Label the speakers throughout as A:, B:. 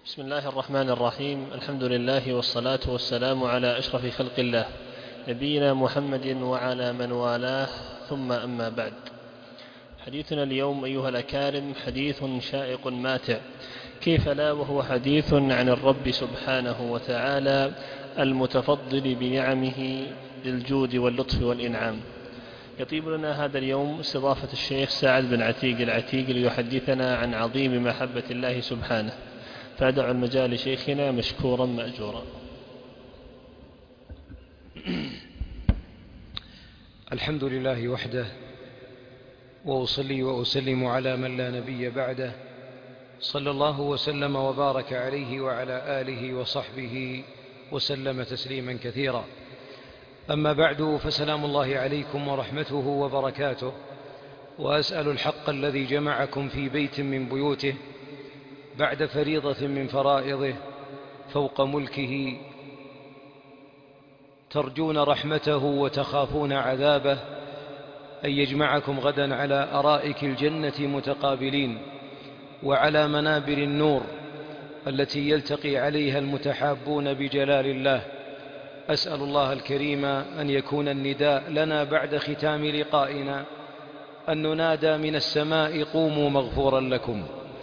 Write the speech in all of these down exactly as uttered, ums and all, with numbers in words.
A: بسم الله الرحمن الرحيم. الحمد لله والصلاة والسلام على أشرف خلق الله نبينا محمد وعلى من والاه، ثم أما بعد. حديثنا اليوم أيها الأكارم حديث شائق ماتع، كيف لا وهو حديث عن الرب سبحانه وتعالى المتفضل بنعمه للجود واللطف والإنعام. يطيب لنا هذا اليوم استضافة الشيخ سعد بن عتيق العتيق ليحدثنا عن عظيم محبة الله سبحانه، فأدع المجال لشيخنا مشكورا مأجورا.
B: الحمد لله وحده، وأصلي وأسلم على من لا نبي بعده، صلى الله وسلم وبارك عليه وعلى آله وصحبه وسلم تسليما كثيرا. أما بعد، فسلام الله عليكم ورحمته وبركاته، وأسأل الحق الذي جمعكم في بيت من بيوته بعد فريضة من فرائضه فوق ملكه، ترجون رحمته وتخافون عذابه، أن يجمعكم غدا على أرائك الجنة متقابلين وعلى منابر النور التي يلتقي عليها المتحابون بجلال الله. أسأل الله الكريم أن يكون النداء لنا بعد ختام لقائنا أن ننادى من السماء قوموا مغفورا لكم،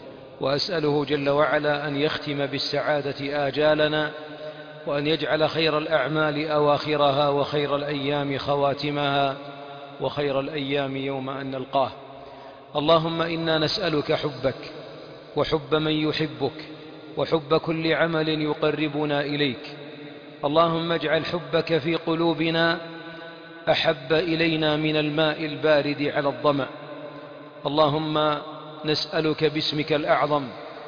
B: وأسأله جل وعلا أن يختم بالسعادة آجالنا، وأن يجعل خير الأعمال أواخرها وخير الأيام خواتمها وخير الأيام يوم أن نلقاه. اللهم إنا نسألك حبك وحب من يحبك وحب كل عمل يقربنا إليك. اللهم اجعل حبك في قلوبنا أحب إلينا من الماء البارد على الظمأ. اللهم نسألك باسمك الأعظم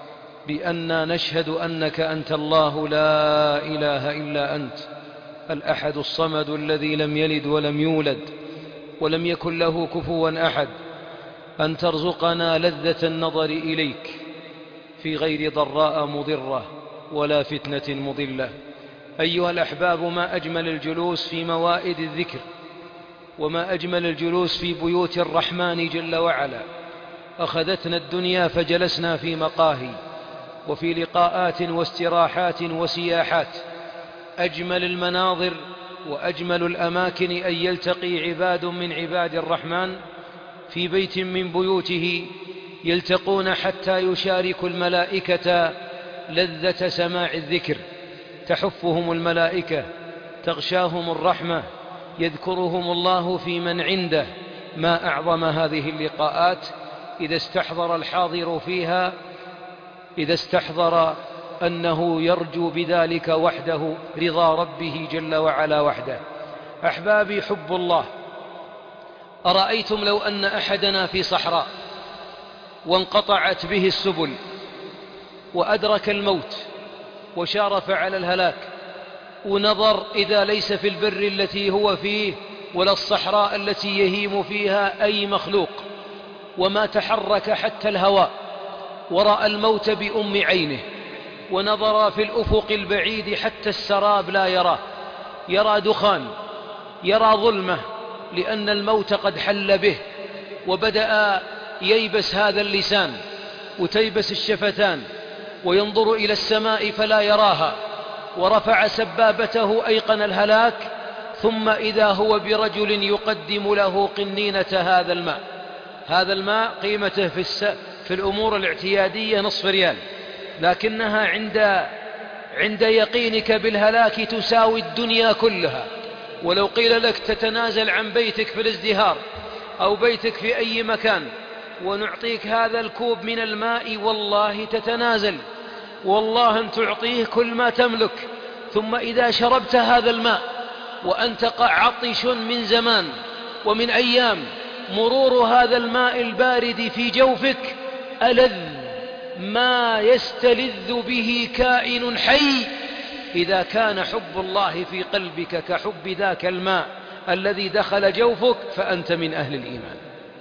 B: بأننا نشهد أنك أنت الله لا إله إلا أنت الأحد الصمد الذي لم يلد ولم يولد ولم يكن له كفوا أحد، أن ترزقنا لذة النظر إليك في غير ضراء مضرة ولا فتنة مضلة. أيها الأحباب، ما أجمل الجلوس في موائد الذكر، وما أجمل الجلوس في بيوت الرحمن جل وعلا. أخذتنا الدنيا فجلسنا في مقاهي وفي لقاءات واستراحات وسياحات. أجمل المناظر وأجمل الأماكن أن يلتقي عباد من عباد الرحمن في بيت من بيوته، يلتقون حتى يشاركوا الملائكة لذة سماع الذكر، تحفهم الملائكة، تغشاهم الرحمة، يذكرهم الله في من عنده. ما أعظم هذه اللقاءات إذا استحضر الحاضر فيها، إذا استحضر أنه يرجو بذلك وحده رضا ربه جل وعلا وحده. أحبابي، حب الله. أرأيتم لو أن أحدنا في صحراء وانقطعت به السبل وأدرك الموت وشارف على الهلاك، ونظر إذا ليس في البر التي هو فيه ولا الصحراء التي يهيم فيها أي مخلوق، وما تحرك حتى الهواء، ورأى الموت بأم عينه، ونظر في الأفق البعيد حتى السراب لا يراه، يرى دخان، يرى ظلمة، لأن الموت قد حل به، وبدأ ييبس هذا اللسان وتيبس الشفتان، وينظر إلى السماء فلا يراها، ورفع سبابته أيقن الهلاك، ثم إذا هو برجل يقدم له قنينة هذا الماء. هذا الماء قيمته في, الس... في الأمور الاعتيادية نصف ريال، لكنها عند عند يقينك بالهلاك تساوي الدنيا كلها. ولو قيل لك تتنازل عن بيتك في الازدهار أو بيتك في أي مكان ونعطيك هذا الكوب من الماء، والله تتنازل، والله أن تعطيه كل ما تملك. ثم إذا شربت هذا الماء وأنت عطش من زمان ومن أيام، مرور هذا الماء البارد في جوفك ألذ ما يستلذ به كائن حي، إذا كان حب الله في قلبك كحب ذاك الماء الذي دخل جوفك فأنت من أهل الإيمان.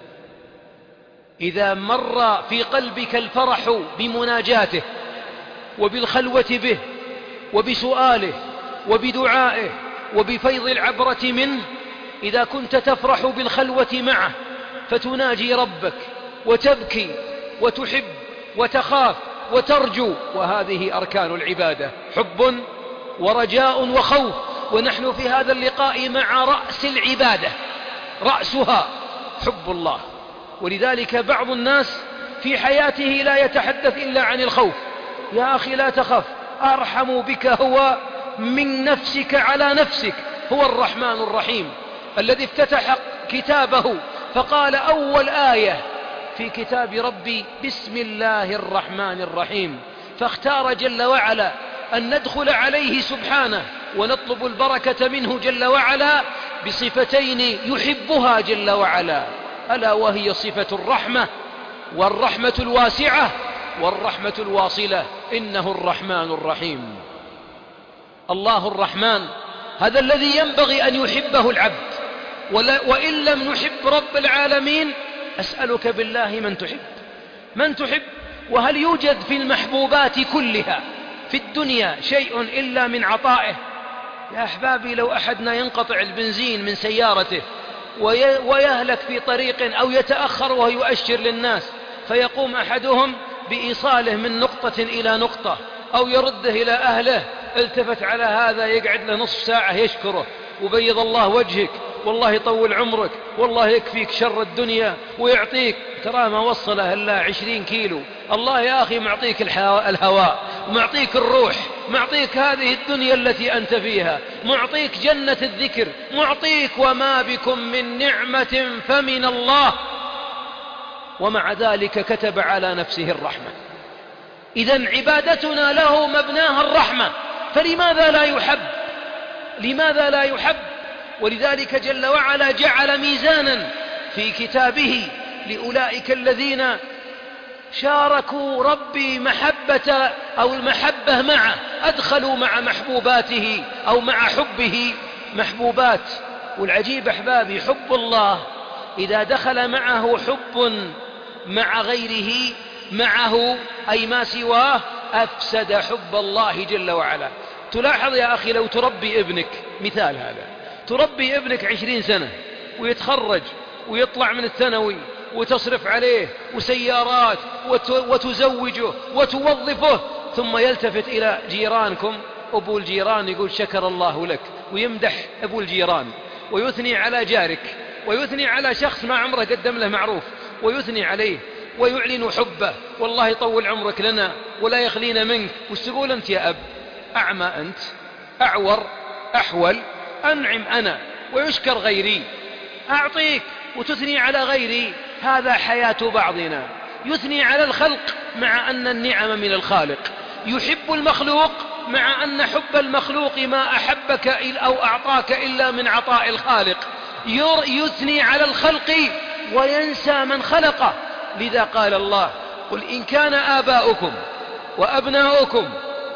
B: إذا مر في قلبك الفرح بمناجاته وبالخلوة به وبسؤاله وبدعائه وبفيض العبرة منه، إذا كنت تفرح بالخلوة معه فتناجي ربك وتبكي وتحب وتخاف وترجو، وهذه أركان العبادة: حب ورجاء وخوف. ونحن في هذا اللقاء مع رأس العبادة، رأسها حب الله. ولذلك بعض الناس في حياته لا يتحدث إلا عن الخوف. يا أخي لا تخف، أرحم بك هو من نفسك على نفسك. هو الرحمن الرحيم الذي افتتح كتابه فقال: أول آية في كتاب ربي بسم الله الرحمن الرحيم. فاختار جل وعلا أن ندخل عليه سبحانه ونطلب البركة منه جل وعلا بصفتين يحبها جل وعلا، ألا وهي صفة الرحمة، والرحمة الواسعة، والرحمة الواصلة. إنه الرحمن الرحيم. الله الرحمن هذا الذي ينبغي أن يحبه العبد. وإن لم نحب رب العالمين أسألك بالله من تحب؟ من تحب؟ وهل يوجد في المحبوبات كلها في الدنيا شيء إلا من عطائه؟ يا أحبابي، لو أحدنا ينقطع البنزين من سيارته ويهلك في طريق أو يتأخر وهو يؤشر للناس، فيقوم أحدهم بإيصاله من نقطة إلى نقطة أو يرده إلى أهله، التفت على هذا يقعد له نصف ساعة يشكره: وبيض الله وجهك، والله يطول عمرك، والله يكفيك شر الدنيا ويعطيك. ترى ما وصله إلا عشرين كيلو. الله يا أخي معطيك الهواء، معطيك الروح، معطيك هذه الدنيا التي أنت فيها، معطيك جنة الذكر، معطيك وما بكم من نعمة فمن الله. ومع ذلك كتب على نفسه الرحمة. إذن عبادتنا له مبناها الرحمة، فلماذا لا يحب؟ لماذا لا يحب؟ ولذلك جل وعلا جعل ميزانا في كتابه لأولئك الذين شاركوا ربي محبة أو المحبة معه، أدخلوا مع محبوباته أو مع حبه محبوبات. والعجيب أحبابي، حب الله إذا دخل معه حب مع غيره معه أي ما سواه أفسد حب الله جل وعلا. تلاحظ يا أخي لو تربي ابنك، مثال هذا، تربي ابنك عشرين سنة ويتخرج ويطلع من الثانوي وتصرف عليه وسيارات وتزوجه وتوظفه، ثم يلتفت إلى جيرانكم، أبو الجيران يقول شكر الله لك، ويمدح أبو الجيران ويثني على جارك ويثني على شخص ما عمره قدم له معروف ويثني عليه ويعلن حبه: والله يطول عمرك لنا ولا يخلينا منك. وش تقول أنت يا أب؟ أعمى أنت، أعور، أحول، أنعم أنا ويشكر غيري، أعطيك وتثني على غيري. هذا حياة بعضنا، يثني على الخلق مع أن النعم من الخالق، يحب المخلوق مع أن حب المخلوق ما أحبك أو أعطاك إلا من عطاء الخالق، يثني على الخلق وينسى من خلقه. لذا قال الله: قل إن كان آباؤكم وأبناؤكم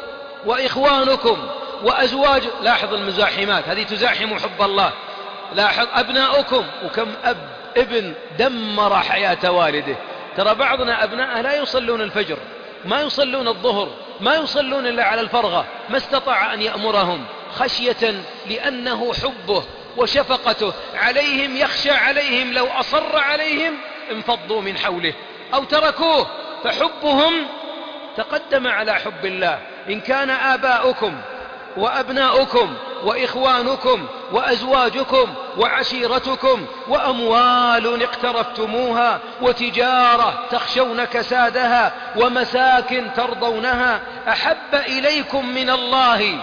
B: وإخوانكم وأزواج، لاحظ المزاحمات هذه تزاحم حب الله، لاحظ أبناؤكم، وكم أب ابن دمر حياة والده. ترى بعضنا أبناءه لا يصلون الفجر، ما يصلون الظهر، ما يصلون إلا على الفرغة، ما استطاع أن يأمرهم خشية، لأنه حبه وشفقته عليهم يخشى عليهم لو أصر عليهم انفضوا من حوله أو تركوه. فحبهم تقدم على حب الله. إن كان آباؤكم وأبناؤكم وإخوانكم وأزواجكم وعشيرتكم وأموال اقترفتموها وتجارة تخشون كسادها ومساكن ترضونها أحب إليكم من الله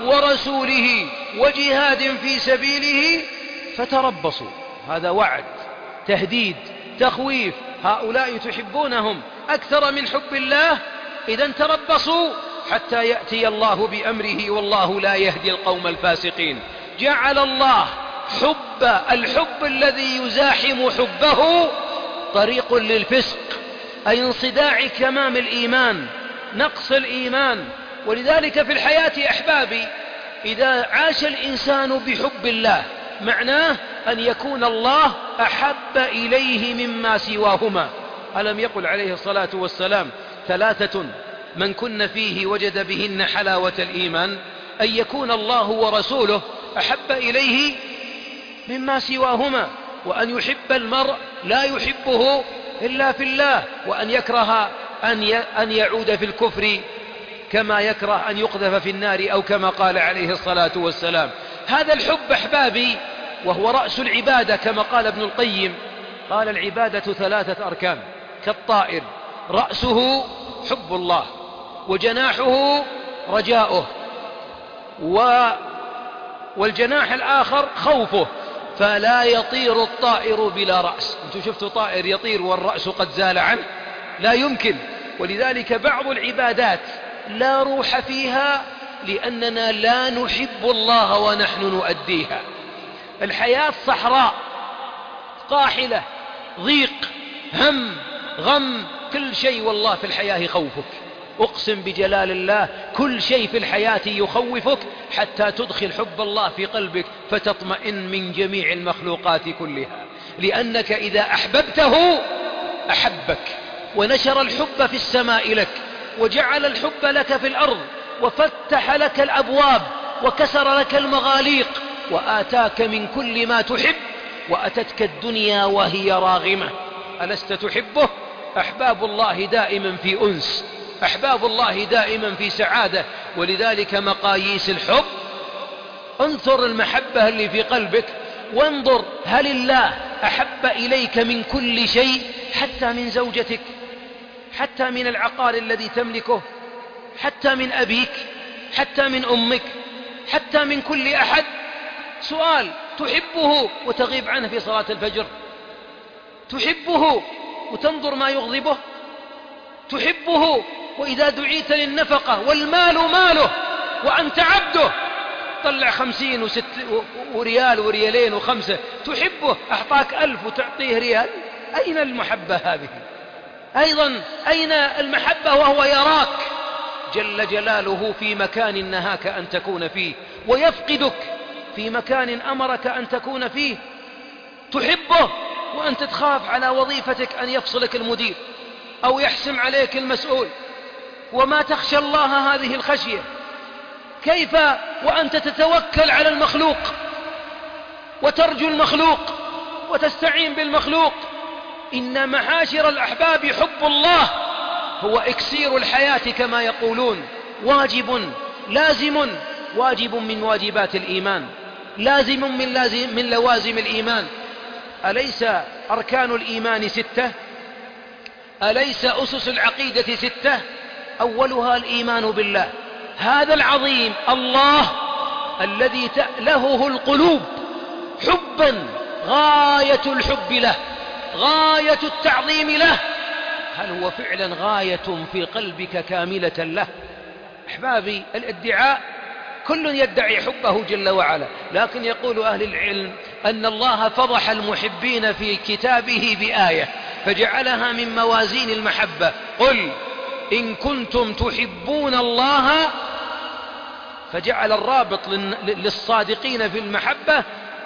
B: ورسوله وجهاد في سبيله فتربصوا. هذا وعد، تهديد، تخويف. هؤلاء تحبونهم أكثر من حب الله، إذا تربصوا حتى يأتي الله بأمره، والله لا يهدي القوم الفاسقين. جعل الله حب الحب الذي يزاحم حبه طريق للفسق، أي انصداع كمام الإيمان، نقص الإيمان. ولذلك في الحياة أحبابي إذا عاش الإنسان بحب الله معناه أن يكون الله أحب إليه مما سواهما. ألم يقل عليه الصلاة والسلام: ثلاثة من كن فيه وجد بهن حلاوة الإيمان، أن يكون الله ورسوله أحب إليه مما سواهما، وأن يحب المرء لا يحبه إلا في الله، وأن يكره أن يعود في الكفر كما يكره أن يقذف في النار، أو كما قال عليه الصلاة والسلام. هذا الحب أحبابي وهو رأس العبادة، كما قال ابن القيم، قال العبادة ثلاثة أركان كالطائر، رأسه حب الله، وجناحه رجاؤه، و والجناح الآخر خوفه، فلا يطير الطائر بلا رأس. أنتم شفتوا طائر يطير والرأس قد زال عنه؟ لا يمكن. ولذلك بعض العبادات لا روح فيها لأننا لا نحب الله ونحن نؤديها. الحياة صحراء قاحلة، ضيق، هم، غم، كل شيء والله في الحياة يخوفك. أقسم بجلال الله كل شيء في الحياة يخوفك حتى تدخل حب الله في قلبك فتطمئن من جميع المخلوقات كلها، لأنك إذا أحببته أحبك، ونشر الحب في السماء لك، وجعل الحب لك في الأرض، وفتح لك الأبواب، وكسر لك المغاليق، وآتاك من كل ما تحب، وأتتك الدنيا وهي راغمة. ألست تحبه؟ أحباب الله دائما في أنس، أحباب الله دائما في سعادة. ولذلك مقاييس الحب، انظر المحبة اللي في قلبك، وانظر هل الله أحب إليك من كل شيء، حتى من زوجتك، حتى من العقار الذي تملكه، حتى من أبيك، حتى من أمك، حتى من كل أحد. سؤال: تحبه وتغيب عنه في صلاة الفجر؟ تحبه وتنظر ما يغضبه؟ تحبه وإذا دعيت للنفقة والمال ماله وأنت عبده طلع خمسين وست وريال وريالين وخمسة، تحبه أعطاك ألف وتعطيه ريال؟ أين المحبة هذه؟ أيضا أين المحبة وهو يراك جل جلاله في مكان نهاك أن تكون فيه، ويفقدك في مكان أمرك أن تكون فيه؟ تحبه وأنت تخاف على وظيفتك أن يفصلك المدير أو يحسم عليك المسؤول، وما تخشى الله هذه الخشية. كيف وأنت تتوكل على المخلوق وترجو المخلوق وتستعين بالمخلوق؟ إن معاشر الأحباب حب الله هو إكسير الحياة كما يقولون، واجب لازم، واجب من واجبات الإيمان، لازم من, لازم من لوازم الإيمان. أليس أركان الإيمان ستة؟ أليس أسس العقيدة ستة؟ أولها الإيمان بالله، هذا العظيم الله الذي تألهه القلوب حبا غاية الحب له، غاية التعظيم له. هل هو فعلا غاية في قلبك كاملة له؟ أحبابي، الادعاء كل يدعي حبه جل وعلا، لكن يقول أهل العلم أن الله فضح المحبين في كتابه بآية فجعلها من موازين المحبة: قل إن كنتم تحبون الله، فجعل الرابط للصادقين في المحبة: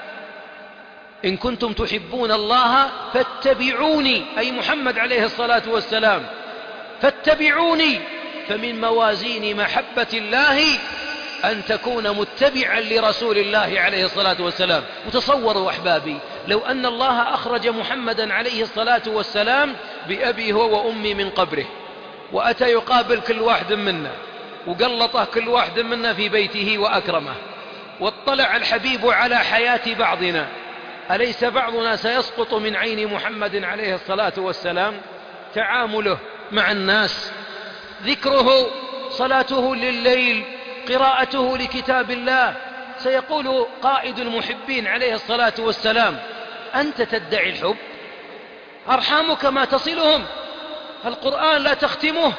B: إن كنتم تحبون الله فاتبعوني، أي محمد عليه الصلاة والسلام، فاتبعوني. فمن موازين محبة الله أن تكون متبعا لرسول الله عليه الصلاة والسلام. وتصوروا أحبابي لو أن الله أخرج محمدا عليه الصلاة والسلام بأبي هو وأمي من قبره، وأتى يقابل كل واحد منا وقلطه كل واحد منا في بيته وأكرمه، واطلع الحبيب على حياة بعضنا، أليس بعضنا سيسقط من عين محمد عليه الصلاة والسلام؟ تعامله مع الناس، ذكره، صلاته لليل، قراءته لكتاب الله. سيقول قائد المحبين عليه الصلاة والسلام: أنت تدعي الحب، أرحامك ما تصلهم، القرآن لا تختمه،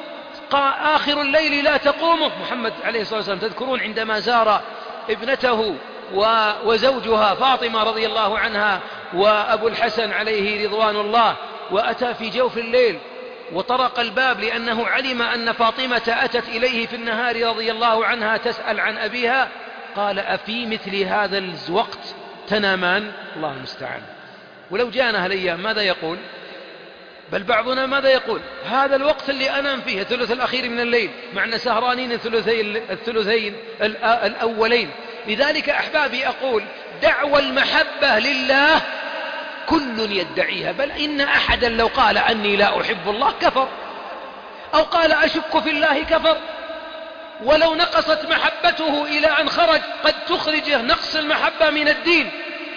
B: آخر الليل لا تقومه. محمد عليه الصلاة والسلام تذكرون عندما زار ابنته وزوجها فاطمة رضي الله عنها وأبو الحسن عليه رضوان الله، وأتى في جوف الليل وطرق الباب لأنه علم أن فاطمة أتت إليه في النهار رضي الله عنها تسأل عن أبيها، قال: أفي مثل هذا الوقت تنامان؟ الله المستعان. ولو جاءنا هالأيام ماذا يقول؟ بل بعضنا ماذا يقول؟ هذا الوقت اللي أنام فيه الثلث الأخير من الليل، معنا سهرانين الثلثين, الثلثين الأولين. لذلك أحبابي أقول: دعوى المحبة لله كل يدعيها، بل إن أحدا لو قال أني لا أحب الله كفر. أو قال أشك في الله كفر. ولو نقصت محبته إلى أن خرج قد تخرجه نقص المحبة من الدين،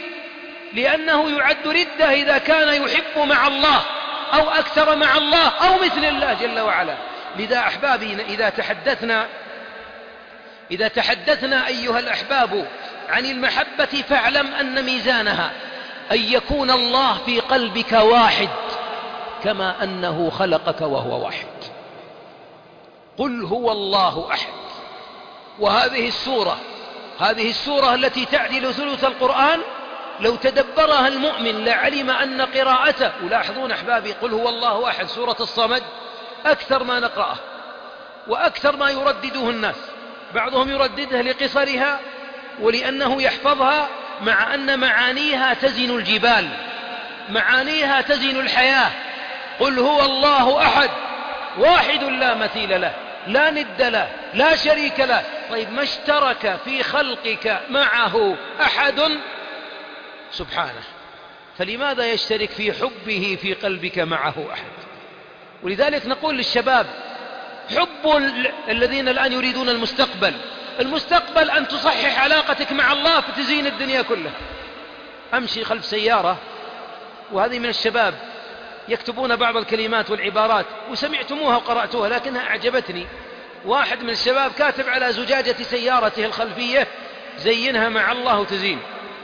B: لأنه يعد ردة إذا كان يحب مع الله أو أكثر مع الله أو مثل الله جل وعلا. لذا أحبابي إذا تحدثنا إذا تحدثنا أيها الأحباب عن المحبة فاعلم أن ميزانها أن يكون الله في قلبك واحد كما أنه خلقك وهو واحد. قل هو الله أحد. وهذه السورة هذه السورة التي تعدل ثلث القرآن لو تدبرها المؤمن لعلم أن قراءته، ولاحظون أحبابي قل هو الله أحد سورة الصمد أكثر ما نقرأه وأكثر ما يردده الناس. بعضهم يرددها لقصرها ولأنه يحفظها، مع أن معانيها تزن الجبال، معانيها تزن الحياة. قل هو الله أحد واحد لا مثيل له لا ند له لا شريك له. طيب ما اشترك في خلقك معه أحد سبحانه، فلماذا يشترك في حبه في قلبك معه أحد؟ ولذلك نقول للشباب حب الذين الآن يريدون المستقبل المستقبل أن تصحح علاقتك مع الله فتزين الدنيا كلها. أمشي خلف سيارة، وهذه من الشباب يكتبون بعض الكلمات والعبارات وسمعتموها وقرأتوها لكنها أعجبتني. واحد من الشباب كاتب على زجاجة سيارته الخلفية زينها مع الله تزين،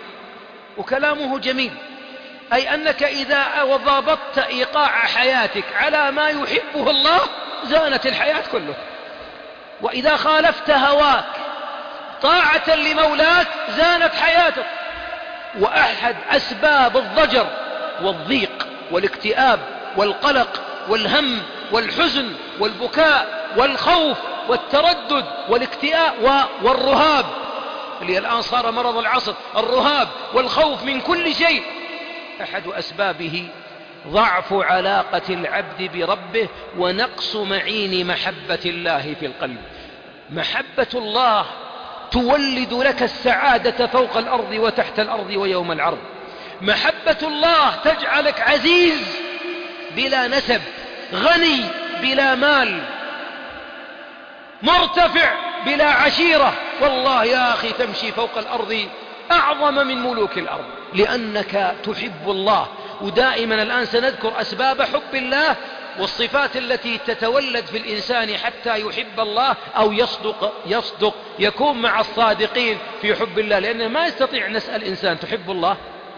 B: وكلامه جميل، أي أنك إذا ضابطت إيقاع حياتك على ما يحبه الله زانت الحياة كله، وإذا خالفت هواك طاعة لمولاك زانت حياتك. وأحد أسباب الضجر والضيق والاكتئاب والقلق والهم والحزن والبكاء والخوف والتردد والاكتئاب والرهاب اللي الآن صار مرض العصر، الرهاب والخوف من كل شيء، أحد أسبابه ضعف علاقة العبد بربه ونقص معين محبة الله في القلب. محبة الله تولد لك السعادة فوق الأرض وتحت الأرض ويوم العرض. محبة الله تجعلك عزيز بلا نسب، غني بلا مال، مرتفع بلا عشيرة. والله يا أخي تمشي فوق الأرض أعظم من ملوك الأرض لأنك تحب الله. ودائما الآن سنذكر أسباب حب الله والصفات التي تتولد في الإنسان حتى يحب الله أو يصدق يصدق يكون مع الصادقين في حب الله. لأنه ما يستطيع نسأل إنسان تحب الله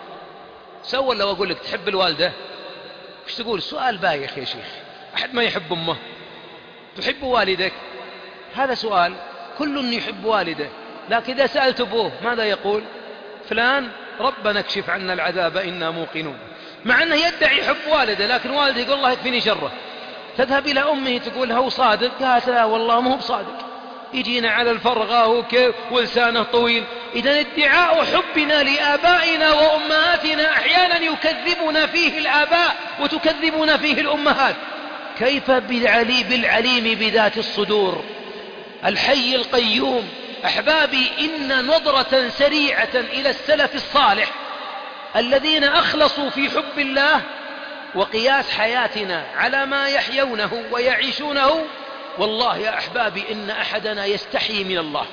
B: سوى لو أقول لك تحب الوالدة وش تقول؟ سؤال بايخ يا شيخ، أحد ما يحب أمه. تحب والدك؟ هذا سؤال، كل يحب والده، لكن إذا سألت أبوه ماذا يقول؟ فلان ربنا اكشف عنا العذاب إنا موقنون، مع أنه يدعي حب والده لكن والده يقول الله يكفيني شره. تذهب إلى أمه تقول هو صادق؟ قالت لا والله ما هو بصادق، يجينا على الفرغة وكيف ولسانه طويل. إذا ادعاء حبنا لآبائنا وأمهاتنا أحيانا يكذبنا فيه الآباء وتكذبنا فيه الأمهات. كيف بالعلي بالعليم بذات الصدور الحي القيوم؟ أحبابي إن نظرة سريعة إلى السلف الصالح الذين أخلصوا في حب الله وقياس حياتنا على ما يحيونه ويعيشونه، والله يا أحبابي إن أحدنا يستحي من الله.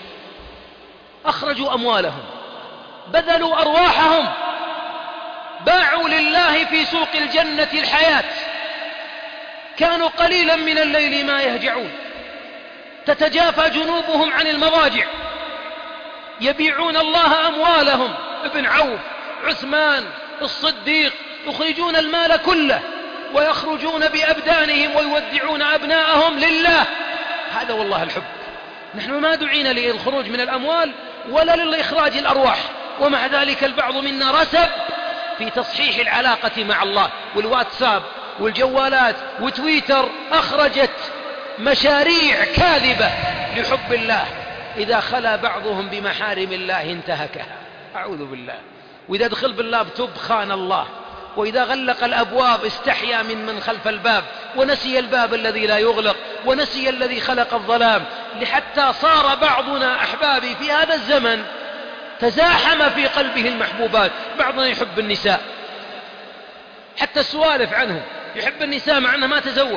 B: أخرجوا أموالهم، بذلوا أرواحهم، باعوا لله في سوق الجنة الحياة، كانوا قليلا من الليل ما يهجعون، تتجافى جنوبهم عن المضاجع، يبيعون الله أموالهم. ابن عوف، عثمان، الصديق، يخرجون المال كله ويخرجون بأبدانهم ويودعون أبناءهم لله. هذا والله الحب. نحن ما دعينا للخروج من الأموال ولا للإخراج الأرواح، ومع ذلك البعض منا رسب في تصحيح العلاقة مع الله. والواتساب والجوالات وتويتر أخرجت مشاريع كاذبة لحب الله، إذا خلا بعضهم بمحارم الله انتهكها، أعوذ بالله. وإذا دخل باللابتوب خان الله، وإذا غلق الأبواب استحيا من من خلف الباب، ونسي الباب الذي لا يغلق، ونسي الذي خلق الظلام. لحتى صار بعضنا أحبابي في هذا الزمن تزاحم في قلبه المحبوبات. بعضنا يحب النساء، حتى السوالف عنهم، يحب النساء مع أنه ما تزوج،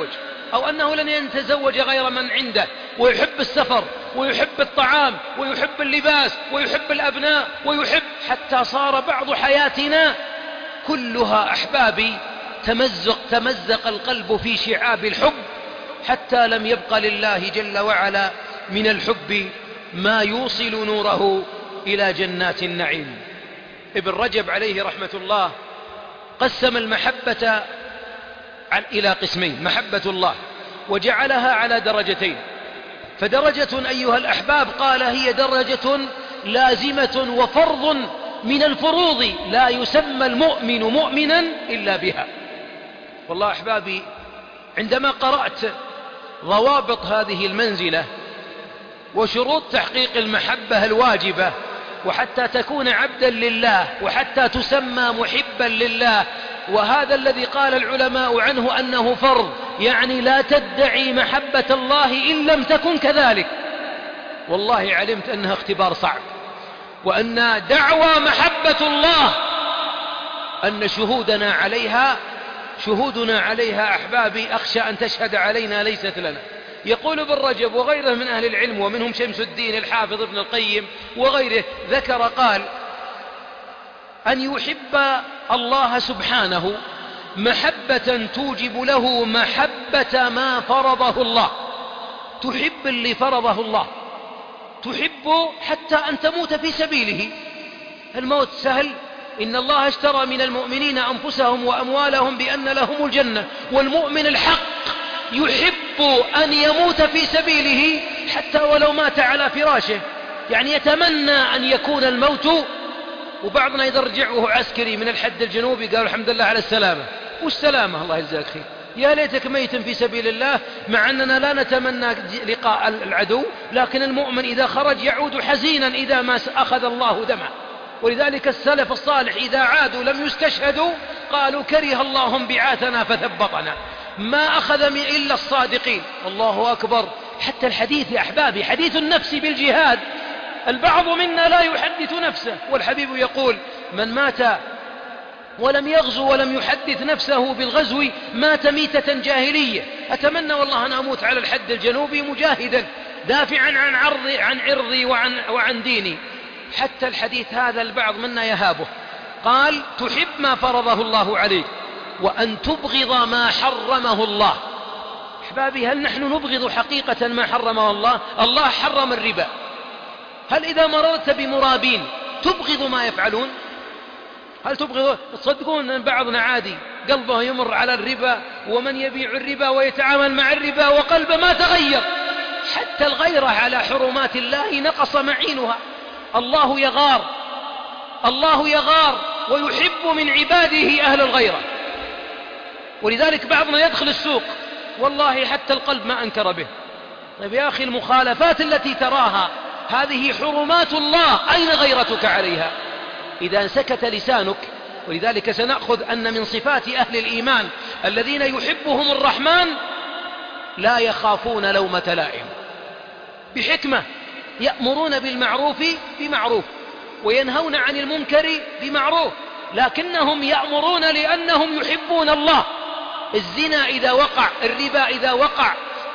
B: أو أنه لن يتزوج غير من عنده، ويحب السفر ويحب الطعام ويحب اللباس ويحب الأبناء ويحب، حتى صار بعض حياتنا كلها أحبابي تمزق تمزق القلب في شعاب الحب، حتى لم يبق لله جل وعلا من الحب ما يوصل نوره إلى جنات النعيم. ابن رجب عليه رحمة الله قسم المحبة إلى قسمين: محبة الله، وجعلها على درجتين. فدرجة أيها الأحباب قال هي درجة لازمة وفرض من الفروض لا يسمى المؤمن مؤمنا إلا بها. والله أحبابي، عندما قرأت ضوابط هذه المنزلة وشروط تحقيق المحبة الواجبة، وحتى تكون عبدا لله وحتى تسمى محبا لله، وهذا الذي قال العلماء عنه أنه فرض، يعني لا تدعي محبة الله إن لم تكن كذلك، والله علمت أنها اختبار صعب، وأن دعوى محبة الله أن شهودنا عليها شهودنا عليها أحبابي أخشى أن تشهد علينا ليست لنا. يقول ابن رجب وغيره من أهل العلم، ومنهم شمس الدين الحافظ ابن القيم وغيره، ذكر قال: أن يحب الله سبحانه محبة توجب له محبة ما فرضه الله. تحب اللي فرضه الله، تحب حتى أن تموت في سبيله. الموت سهل، إن الله اشترى من المؤمنين أنفسهم وأموالهم بأن لهم الجنة. والمؤمن الحق يحب أن يموت في سبيله حتى ولو مات على فراشه، يعني يتمنى أن يكون الموت. وبعضنا إذا رجعه عسكري من الحد الجنوبي قالوا الحمد لله على السلامة. والسلامة الله يجزاك خير، يا ليتك ميت في سبيل الله، مع أننا لا نتمنى لقاء العدو، لكن المؤمن إذا خرج يعود حزينا إذا ما أخذ الله دمه. ولذلك السلف الصالح إذا عادوا لم يستشهدوا قالوا: كره الله انبعاثنا فثبطنا، ما أخذ من إلا الصادقين. الله أكبر. حتى الحديث يا أحبابي، حديث النفس بالجهاد، البعض منا لا يحدث نفسه، والحبيب يقول: من مات ولم يغزو ولم يحدث نفسه بالغزو مات ميتة جاهلية. أتمنى والله أن أموت على الحد الجنوبي مجاهدا دافعا عن عرضي عن عرضي وعن, وعن ديني. حتى الحديث هذا البعض منا يهابه. قال: تحب ما فرضه الله عليك، وأن تبغض ما حرمه الله. أحبابي، هل نحن نبغض حقيقة ما حرمه الله؟ الله حرم الربا، هل إذا مررت بمرابين تبغض ما يفعلون؟ هل تبغض؟ تصدقون أن بعضنا عادي قلبه يمر على الربا، ومن يبيع الربا ويتعامل مع الربا وقلبه ما تغير. حتى الغيرة على حرمات الله نقص معينها. الله يغار، الله يغار ويحب من عباده أهل الغيرة. ولذلك بعضنا يدخل السوق والله حتى القلب ما أنكر به. طيب يا أخي، المخالفات التي تراها هذه حرمات الله، أين غيرتك عليها؟ إذا سكت لسانك. ولذلك سنأخذ أن من صفات أهل الإيمان الذين يحبهم الرحمن لا يخافون لومة لائم، بحكمة يأمرون بالمعروف بمعروف وينهون عن المنكر بمعروف، لكنهم يأمرون لأنهم يحبون الله. الزنا إذا وقع، الربا إذا وقع،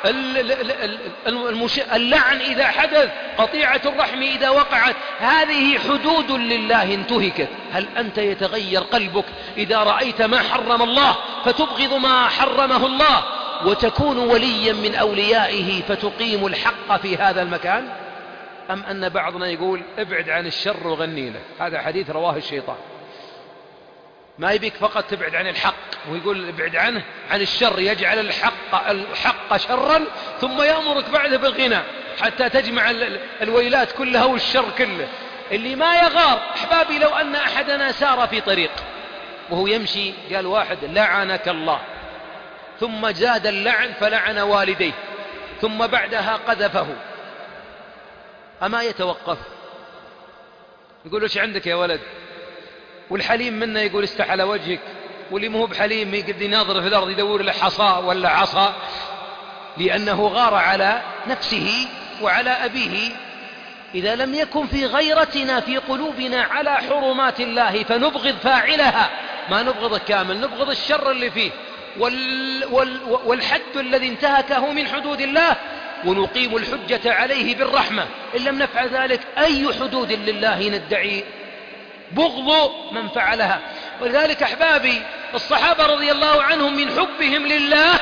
B: اللعن إذا حدث، قطيعة الرحم إذا وقعت، هذه حدود لله انتهكت. هل أنت يتغير قلبك إذا رأيت ما حرم الله فتبغض ما حرمه الله، وتكون وليا من أوليائه فتقيم الحق في هذا المكان؟ أم أن بعضنا يقول: ابعد عن الشر وغني له؟ هذا حديث رواه الشيطان. ما يبيك فقط تبعد عن الحق، ويقول ابعد عنه عن الشر، يجعل الحق الحق شرا ثم يأمرك بعده بالغنى حتى تجمع الويلات كلها والشر كله. اللي ما يغار أحبابي، لو أن أحدنا سار في طريق وهو يمشي قال واحد: لعنك الله، ثم زاد اللعن فلعن والديه، ثم بعدها قذفه، أما يتوقف؟ يقول: وش عندك يا ولد؟ والحليم منا يقول: استحل وجهك. واللي مو بحليم يقعد يناظر في الأرض يدور له حصى ولا عصا، لأنه غار على نفسه وعلى أبيه. إذا لم يكن في غيرتنا في قلوبنا على حرمات الله فنبغض فاعلها، ما نبغض الكامل، نبغض الشر اللي فيه. وال وال والحد الذي انتهكه من حدود الله، ونقيم الحجة عليه بالرحمة. إن لم نفعل ذلك أي حدود لله ندعي بغض من فعلها. ولذلك أحبابي الصحابة رضي الله عنهم من حبهم لله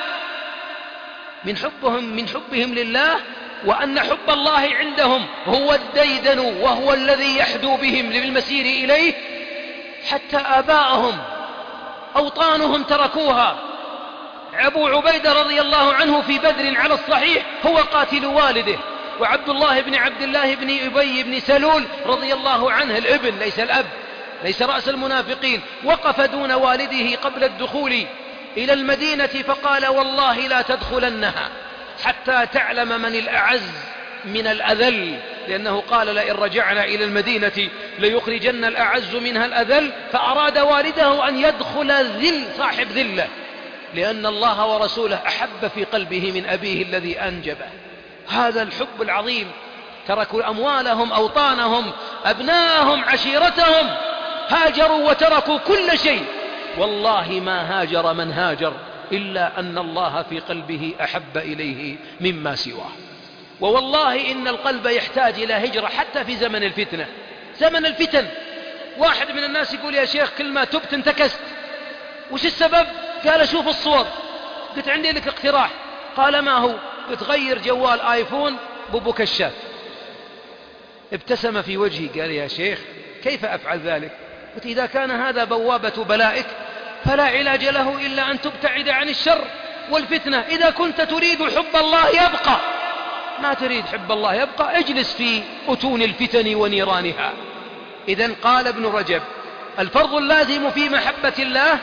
B: من حبهم من حبهم لله وأن حب الله عندهم هو الديدن وهو الذي يحدو بهم للمسير إليه، حتى آباءهم أوطانهم تركوها. أبو عبيدة رضي الله عنه في بدر على الصحيح هو قاتل والده، وعبد الله بن عبد الله بن أبي بن سلول رضي الله عنه الابن ليس الأب، ليس رأس المنافقين، وقف دون والده قبل الدخول إلى المدينة فقال والله لا تدخلنها حتى تعلم من الأعز من الأذل، لأنه قال لئن رجعنا إلى المدينة ليخرجن الأعز منها الأذل، فأراد والده أن يدخل ذل صاحب ذلة، لأن الله ورسوله أحب في قلبه من أبيه الذي أنجبه. هذا الحب العظيم، تركوا أموالهم أوطانهم أبناءهم عشيرتهم، هاجروا وتركوا كل شيء. والله ما هاجر من هاجر إلا أن الله في قلبه أحب إليه مما سواه. ووالله إن القلب يحتاج إلى هجرة حتى في زمن الفتنة. زمن الفتن واحد من الناس يقول يا شيخ كل ما تبت انتكست، وش السبب؟ قال شوف الصور. قلت عندي لك اقتراح. قال ما هو؟ قلت غير جوال آيفون ببو كشاف. ابتسم في وجهي قال يا شيخ كيف أفعل ذلك؟ قلت إذا كان هذا بوابة بلائك فلا علاج له إلا أن تبتعد عن الشر والفتنة. إذا كنت تريد حب الله يبقى، ما تريد حب الله يبقى، اجلس في أتون الفتن ونيرانها. إذن قال ابن رجب الفرض اللازم في محبة الله،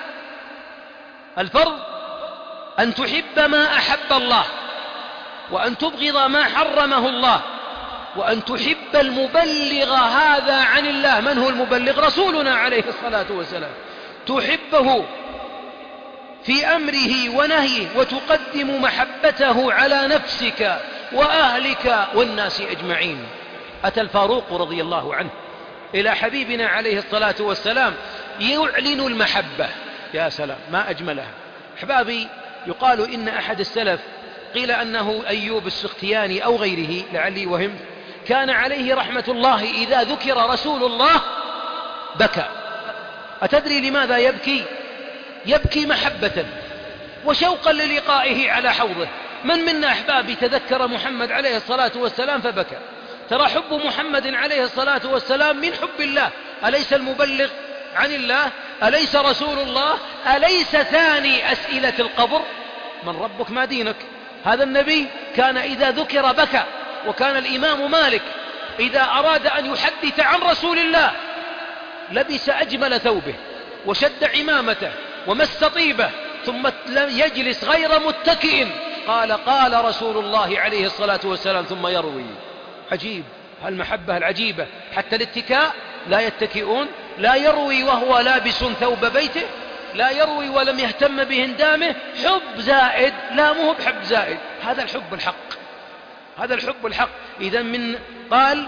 B: الفرض أن تحب ما أحب الله، وأن تبغض ما حرمه الله، وأن تحب المبلغ هذا عن الله. من هو المبلغ؟ رسولنا عليه الصلاة والسلام. تحبه في أمره ونهيه، وتقدم محبته على نفسك وأهلك والناس أجمعين. أتى الفاروق رضي الله عنه إلى حبيبنا عليه الصلاة والسلام يعلن المحبة. يا سلام ما أجملها. أحبابي يقال إن أحد السلف قيل أنه أيوب السختياني أو غيره لعلي وهمت، كان عليه رحمة الله إذا ذكر رسول الله بكى. أتدري لماذا يبكي؟ يبكي محبة وشوقا للقائه على حوضه. من منا أحبابي تذكر محمد عليه الصلاة والسلام فبكى؟ ترى حب محمد عليه الصلاة والسلام من حب الله. أليس المبلغ عن الله؟ أليس رسول الله؟ أليس ثاني أسئلة القبر؟ من ربك ما دينك؟ هذا النبي كان إذا ذكر بكى. وكان الإمام مالك إذا أراد أن يحدث عن رسول الله لبس أجمل ثوبه وشد عمامته ومس طيبه، ثم يجلس غير متكئ، قال قال رسول الله عليه الصلاة والسلام، ثم يروي. عجيب هالمحبة العجيبة، حتى الاتكاء لا يتكئون، لا يروي وهو لابس ثوب بيته، لا يروي ولم يهتم بهندامه. حب زائد، لا مو بحب زائد، هذا الحب الحق، هذا الحب الحق. إذا من قال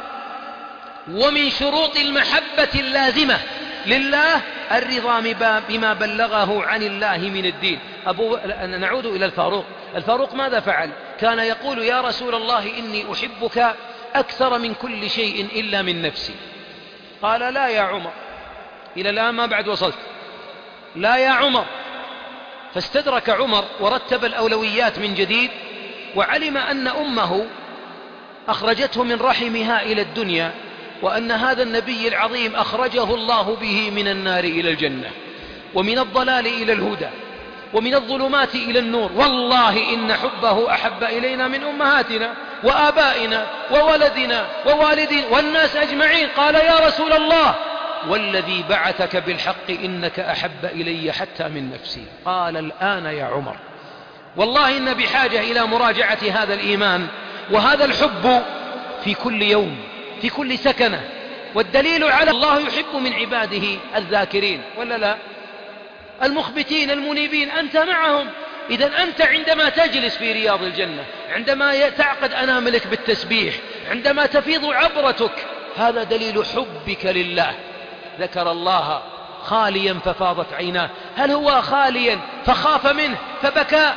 B: ومن شروط المحبة اللازمة لله الرضا بما بلغه عن الله من الدين. أبو نعود إلى الفاروق. الفاروق ماذا فعل؟ كان يقول يا رسول الله إني أحبك أكثر من كل شيء إلا من نفسي. قال لا يا عمر، إلى الآن ما بعد وصلت، لا يا عمر. فاستدرك عمر ورتب الأولويات من جديد، وعلم أن أمه أخرجته من رحمها إلى الدنيا، وأن هذا النبي العظيم أخرجه الله به من النار إلى الجنة، ومن الضلال إلى الهدى، ومن الظلمات إلى النور. والله إن حبه أحب إلينا من أمهاتنا وآبائنا وولدنا ووالدنا والناس أجمعين. قال يا رسول الله والذي بعثك بالحق إنك أحب إلي حتى من نفسي. قال الآن يا عمر. والله إن بحاجة إلى مراجعة هذا الإيمان وهذا الحب في كل يوم، في كل سكنة. والدليل على الله يحب من عباده الذاكرين ولا لا؟ المخبتين المنيبين أنت معهم. إذا أنت عندما تجلس في رياض الجنة، عندما تعقد أناملك بالتسبيح، عندما تفيض عبرتك، هذا دليل حبك لله. ذكر الله خاليا ففاضت عيناه؟ هل هو خاليا فخاف منه فبكى؟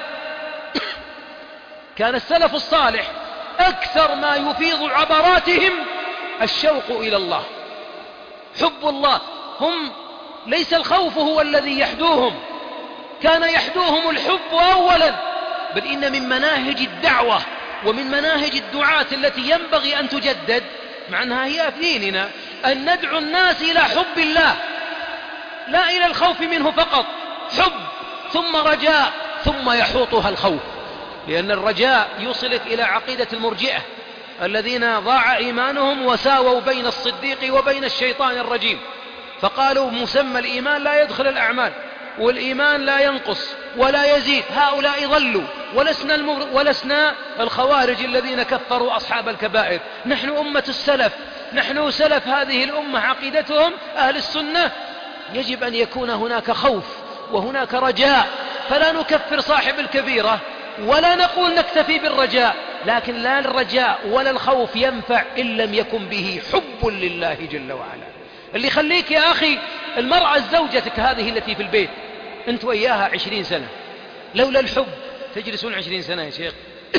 B: كان السلف الصالح أكثر ما يفيض عبراتهم الشوق إلى الله، حب الله. هم ليس الخوف هو الذي يحدوهم، كان يحدوهم الحب أولا. بل إن من مناهج الدعوة ومن مناهج الدعاة التي ينبغي أن تجدد، مع أنها هي في ديننا، أن ندعو الناس إلى حب الله، لا إلى الخوف منه فقط. حب ثم رجاء ثم يحوطها الخوف، لأن الرجاء يوصلك إلى عقيدة المرجئة الذين ضاع إيمانهم وساووا بين الصديق وبين الشيطان الرجيم، فقالوا مسمى الإيمان لا يدخل الأعمال، والإيمان لا ينقص ولا يزيد. هؤلاء ضلوا، ولسنا, المغ... ولسنا الخوارج الذين كفروا أصحاب الكبائر. نحن أمة السلف، نحن سلف هذه الأمة، عقيدتهم أهل السنة. يجب أن يكون هناك خوف وهناك رجاء، فلا نكفر صاحب الكبيرة ولا نقول نكتفي بالرجاء، لكن لا الرجاء ولا الخوف ينفع إن لم يكن به حب لله جل وعلا. اللي خليك يا أخي المرأة زوجتك هذه التي في البيت أنت وإياها عشرين سنة، لولا الحب تجلسون عشرين سنة يا شيخ.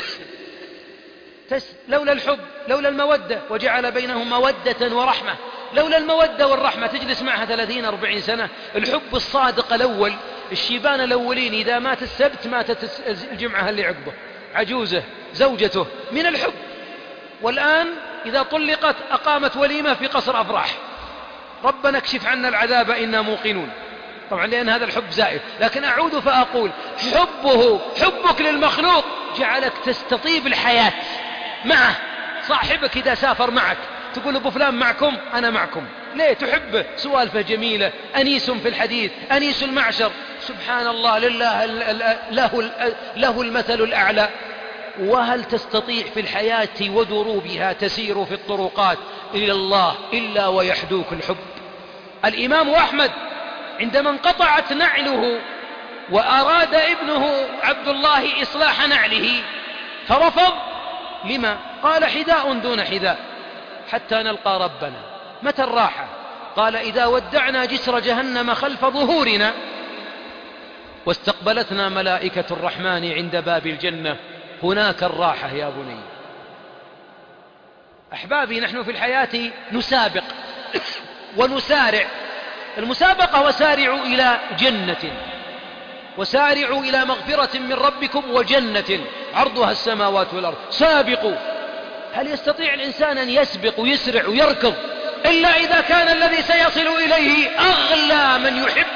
B: لولا الحب، لولا المودة، وجعل بينهم مودة ورحمة، لولا المودة والرحمة تجلس معها ثلاثين أربعين سنة. الحب الصادق الأول، الشيبان الأولين إذا مات السبت ماتت الجمعة اللي عقبه، عجوزة زوجته من الحب. والآن إذا طلقت أقامت وليمة في قصر أفراح، ربنا اكشف عنا العذاب إنا موقنون. طبعا لأن هذا الحب زائف، لكن أعود فأقول حبه، حبك للمخلوق جعلك تستطيب الحياة معه. صاحبك إذا سافر معك تقول أبو فلان معكم؟ أنا معكم. ليه؟ تحبه، سوالفه جميلة، أنيس في الحديث، أنيس المعشر. سبحان الله، لله له, له المثل الأعلى. وهل تستطيع في الحياة ودروبها تسير في الطرقات إلى الله إلا ويحدوك الحب؟ الإمام أحمد عندما انقطعت نعله وأراد ابنه عبد الله إصلاح نعله فرفض. لما؟ قال حذاء دون حذاء حتى نلقى ربنا. متى الراحة؟ قال إذا ودعنا جسر جهنم خلف ظهورنا واستقبلتنا ملائكة الرحمن عند باب الجنة، هناك الراحة يا بني. أحبابي، نحن في الحياة نسابق ونسارع. المسابقة وسارعوا إلى جنة، وسارعوا إلى مغفرة من ربكم وجنة عرضها السماوات والأرض. سابقوا. هل يستطيع الإنسان أن يسبق ويسرع ويركض إلا إذا كان الذي سيصل إليه أغلى من يحب؟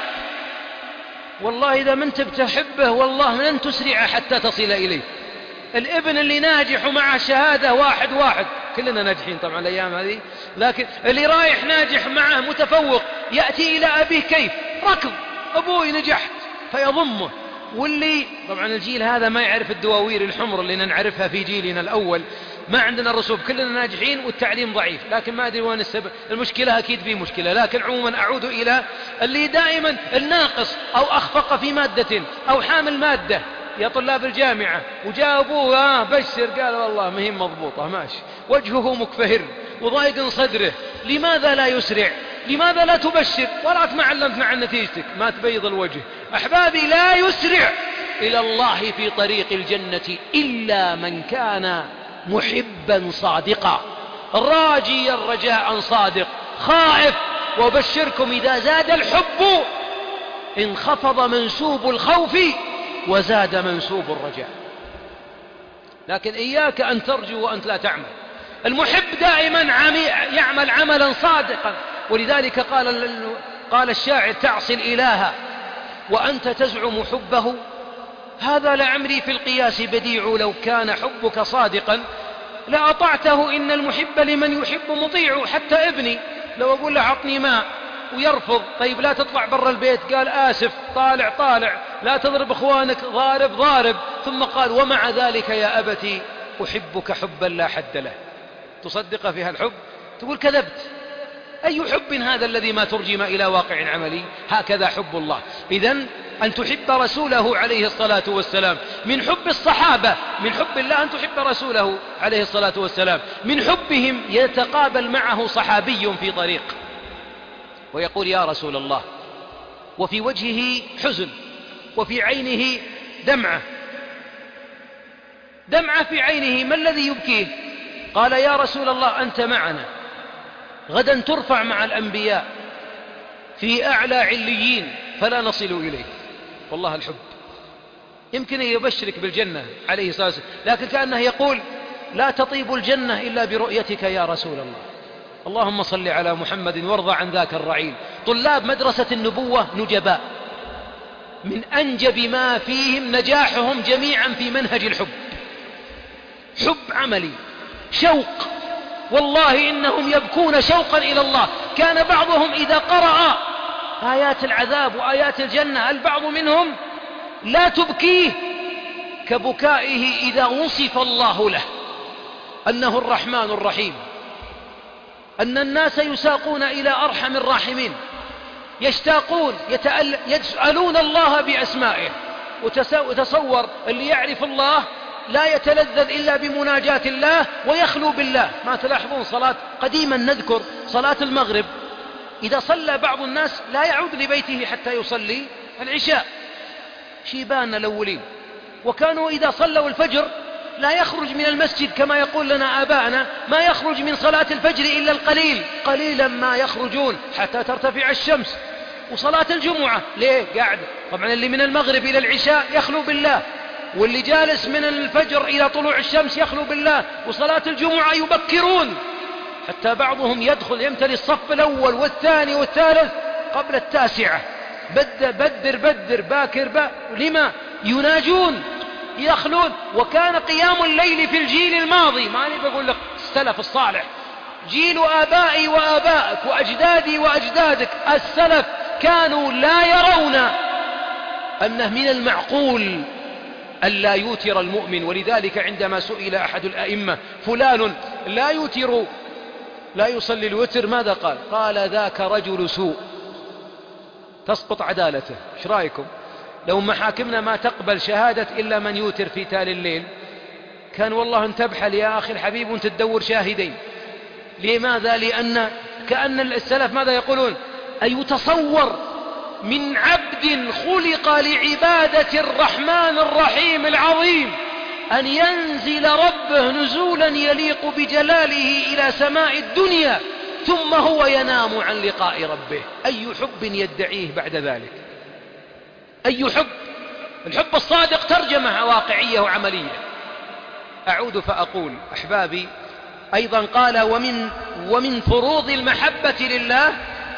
B: والله إذا من تحبه والله لن تسرع حتى تصل إليه. الابن اللي ناجح مع شهادة واحد واحد، كلنا ناجحين طبعا الأيام هذه، لكن اللي رايح ناجح معه متفوق يأتي إلى أبيه كيف؟ ركض، أبوي نجحت فيضمه. واللي طبعا الجيل هذا ما يعرف الدواوير الحمر اللي نعرفها في جيلنا الأول، ما عندنا الرسوب، كلنا ناجحين والتعليم ضعيف، لكن ما أدري وين السبب. المشكلة أكيد في مشكلة، لكن عموما أعود إلى اللي دائما الناقص أو أخفق في مادة أو حامل مادة. يا طلاب الجامعة وجاء أبوه آه بشر، قال والله مهم مضبوطة ماشي، وجهه مكفهر وضايق صدره. لماذا لا يسرع؟ لماذا لا تبشر؟ وراك ما علمتنا عن نتيجتك، ما تبيض الوجه. أحبابي، لا يسرع إلى الله في طريق الجنة إلا من كان محبا صادقا، راجيا رجاء صادق، خائف. وبشركم إذا زاد الحب انخفض منسوب الخوف وزاد منسوب الرجاء. لكن إياك أن ترجو وأنت لا تعمل. المحب دائما يعمل عملا صادقا، ولذلك قال قال الشاعر: تعصي الإله وأنت تزعم حبه، هذا لعمري في القياس بديع، لو كان حبك صادقا لأطعته، إن المحب لمن يحب مطيع. حتى ابني لو أقول له عطني ماء ويرفض، طيب لا تطلع برا البيت، قال آسف، طالع طالع، لا تضرب إخوانك، ضارب ضارب. ثم قال: ومع ذلك يا أبتي أحبك حبا لا حد له. تصدق فيها الحب؟ تقول كذبت. أي حب هذا الذي ما ترجم إلى واقع عملي؟ هكذا حب الله. إذن أن تحب رسوله عليه الصلاة والسلام. من حب الصحابة، من حب الله أن تحب رسوله عليه الصلاة والسلام. من حبهم يتقابل معه صحابي في طريق ويقول: يا رسول الله، وفي وجهه حزن وفي عينه دمعة دمعة في عينه. ما الذي يبكيه؟ قال يا رسول الله أنت معنا غدا ترفع مع الأنبياء في أعلى عليين فلا نصل إليك. والله الحب يمكن يبشرك بالجنة عليه الصلاة والسلام، لكن كأنه يقول لا تطيب الجنة إلا برؤيتك يا رسول الله. اللهم صل على محمد وارضى عن ذاك الرعيل. طلاب مدرسة النبوة نجباء، من أنجب ما فيهم نجاحهم جميعا في منهج الحب، حب عملي، شوق. والله إنهم يبكون شوقا إلى الله. كان بعضهم إذا قرأ آيات العذاب وآيات الجنة البعض منهم لا تبكيه كبكائه إذا وصف الله له أنه الرحمن الرحيم، أن الناس يساقون إلى أرحم الراحمين، يشتاقون يسألون الله بأسمائه. وتصور اللي يعرف الله لا يتلذذ إلا بمناجاة الله ويخلو بالله. ما تلاحظون صلاة قديما نذكر صلاة المغرب إذا صلى بعض الناس لا يعود لبيته حتى يصلي العشاء، شيبان الأولين. وكانوا إذا صلوا الفجر لا يخرج من المسجد كما يقول لنا آباءنا، ما يخرج من صلاة الفجر إلا القليل، قليلا ما يخرجون حتى ترتفع الشمس. وصلاة الجمعة ليه قاعد؟ طبعا اللي من المغرب إلى العشاء يخلو بالله، واللي جالس من الفجر إلى طلوع الشمس يخلو بالله. وصلاة الجمعة يبكرون حتى بعضهم يدخل يمتلي الصف الأول والثاني والثالث قبل التاسعة. بدر بدر بدر باكر با لما يناجون يخلون. وكان قيام الليل في الجيل الماضي، ما أنا بقول لك السلف الصالح، جيل آبائي وآبائك وأجدادي وأجدادك، السلف كانوا لا يرون أنه من المعقول ألا يوتر المؤمن. ولذلك عندما سئل أحد الأئمة فلان لا يوتر لا يصلي الوتر ماذا قال؟ قال ذاك رجل سوء تسقط عدالته. ايش رايكم لو محاكمنا ما تقبل شهادة إلا من يوتر في تال الليل؟ كان والله أن تبحل يا أخي الحبيب وأنت تدور شاهدين. لماذا؟ لأن كأن السلف ماذا يقولون؟ أي يتصور من عبد خلق لعبادة الرحمن الرحيم العظيم أن ينزل ربه نزولا يليق بجلاله إلى سماء الدنيا ثم هو ينام عن لقاء ربه. أي حب يدعيه بعد ذلك؟ أي حب؟ الحب الصادق ترجمة واقعية وعملية. أعود فأقول أحبابي أيضا قال ومن, ومن فروض المحبة لله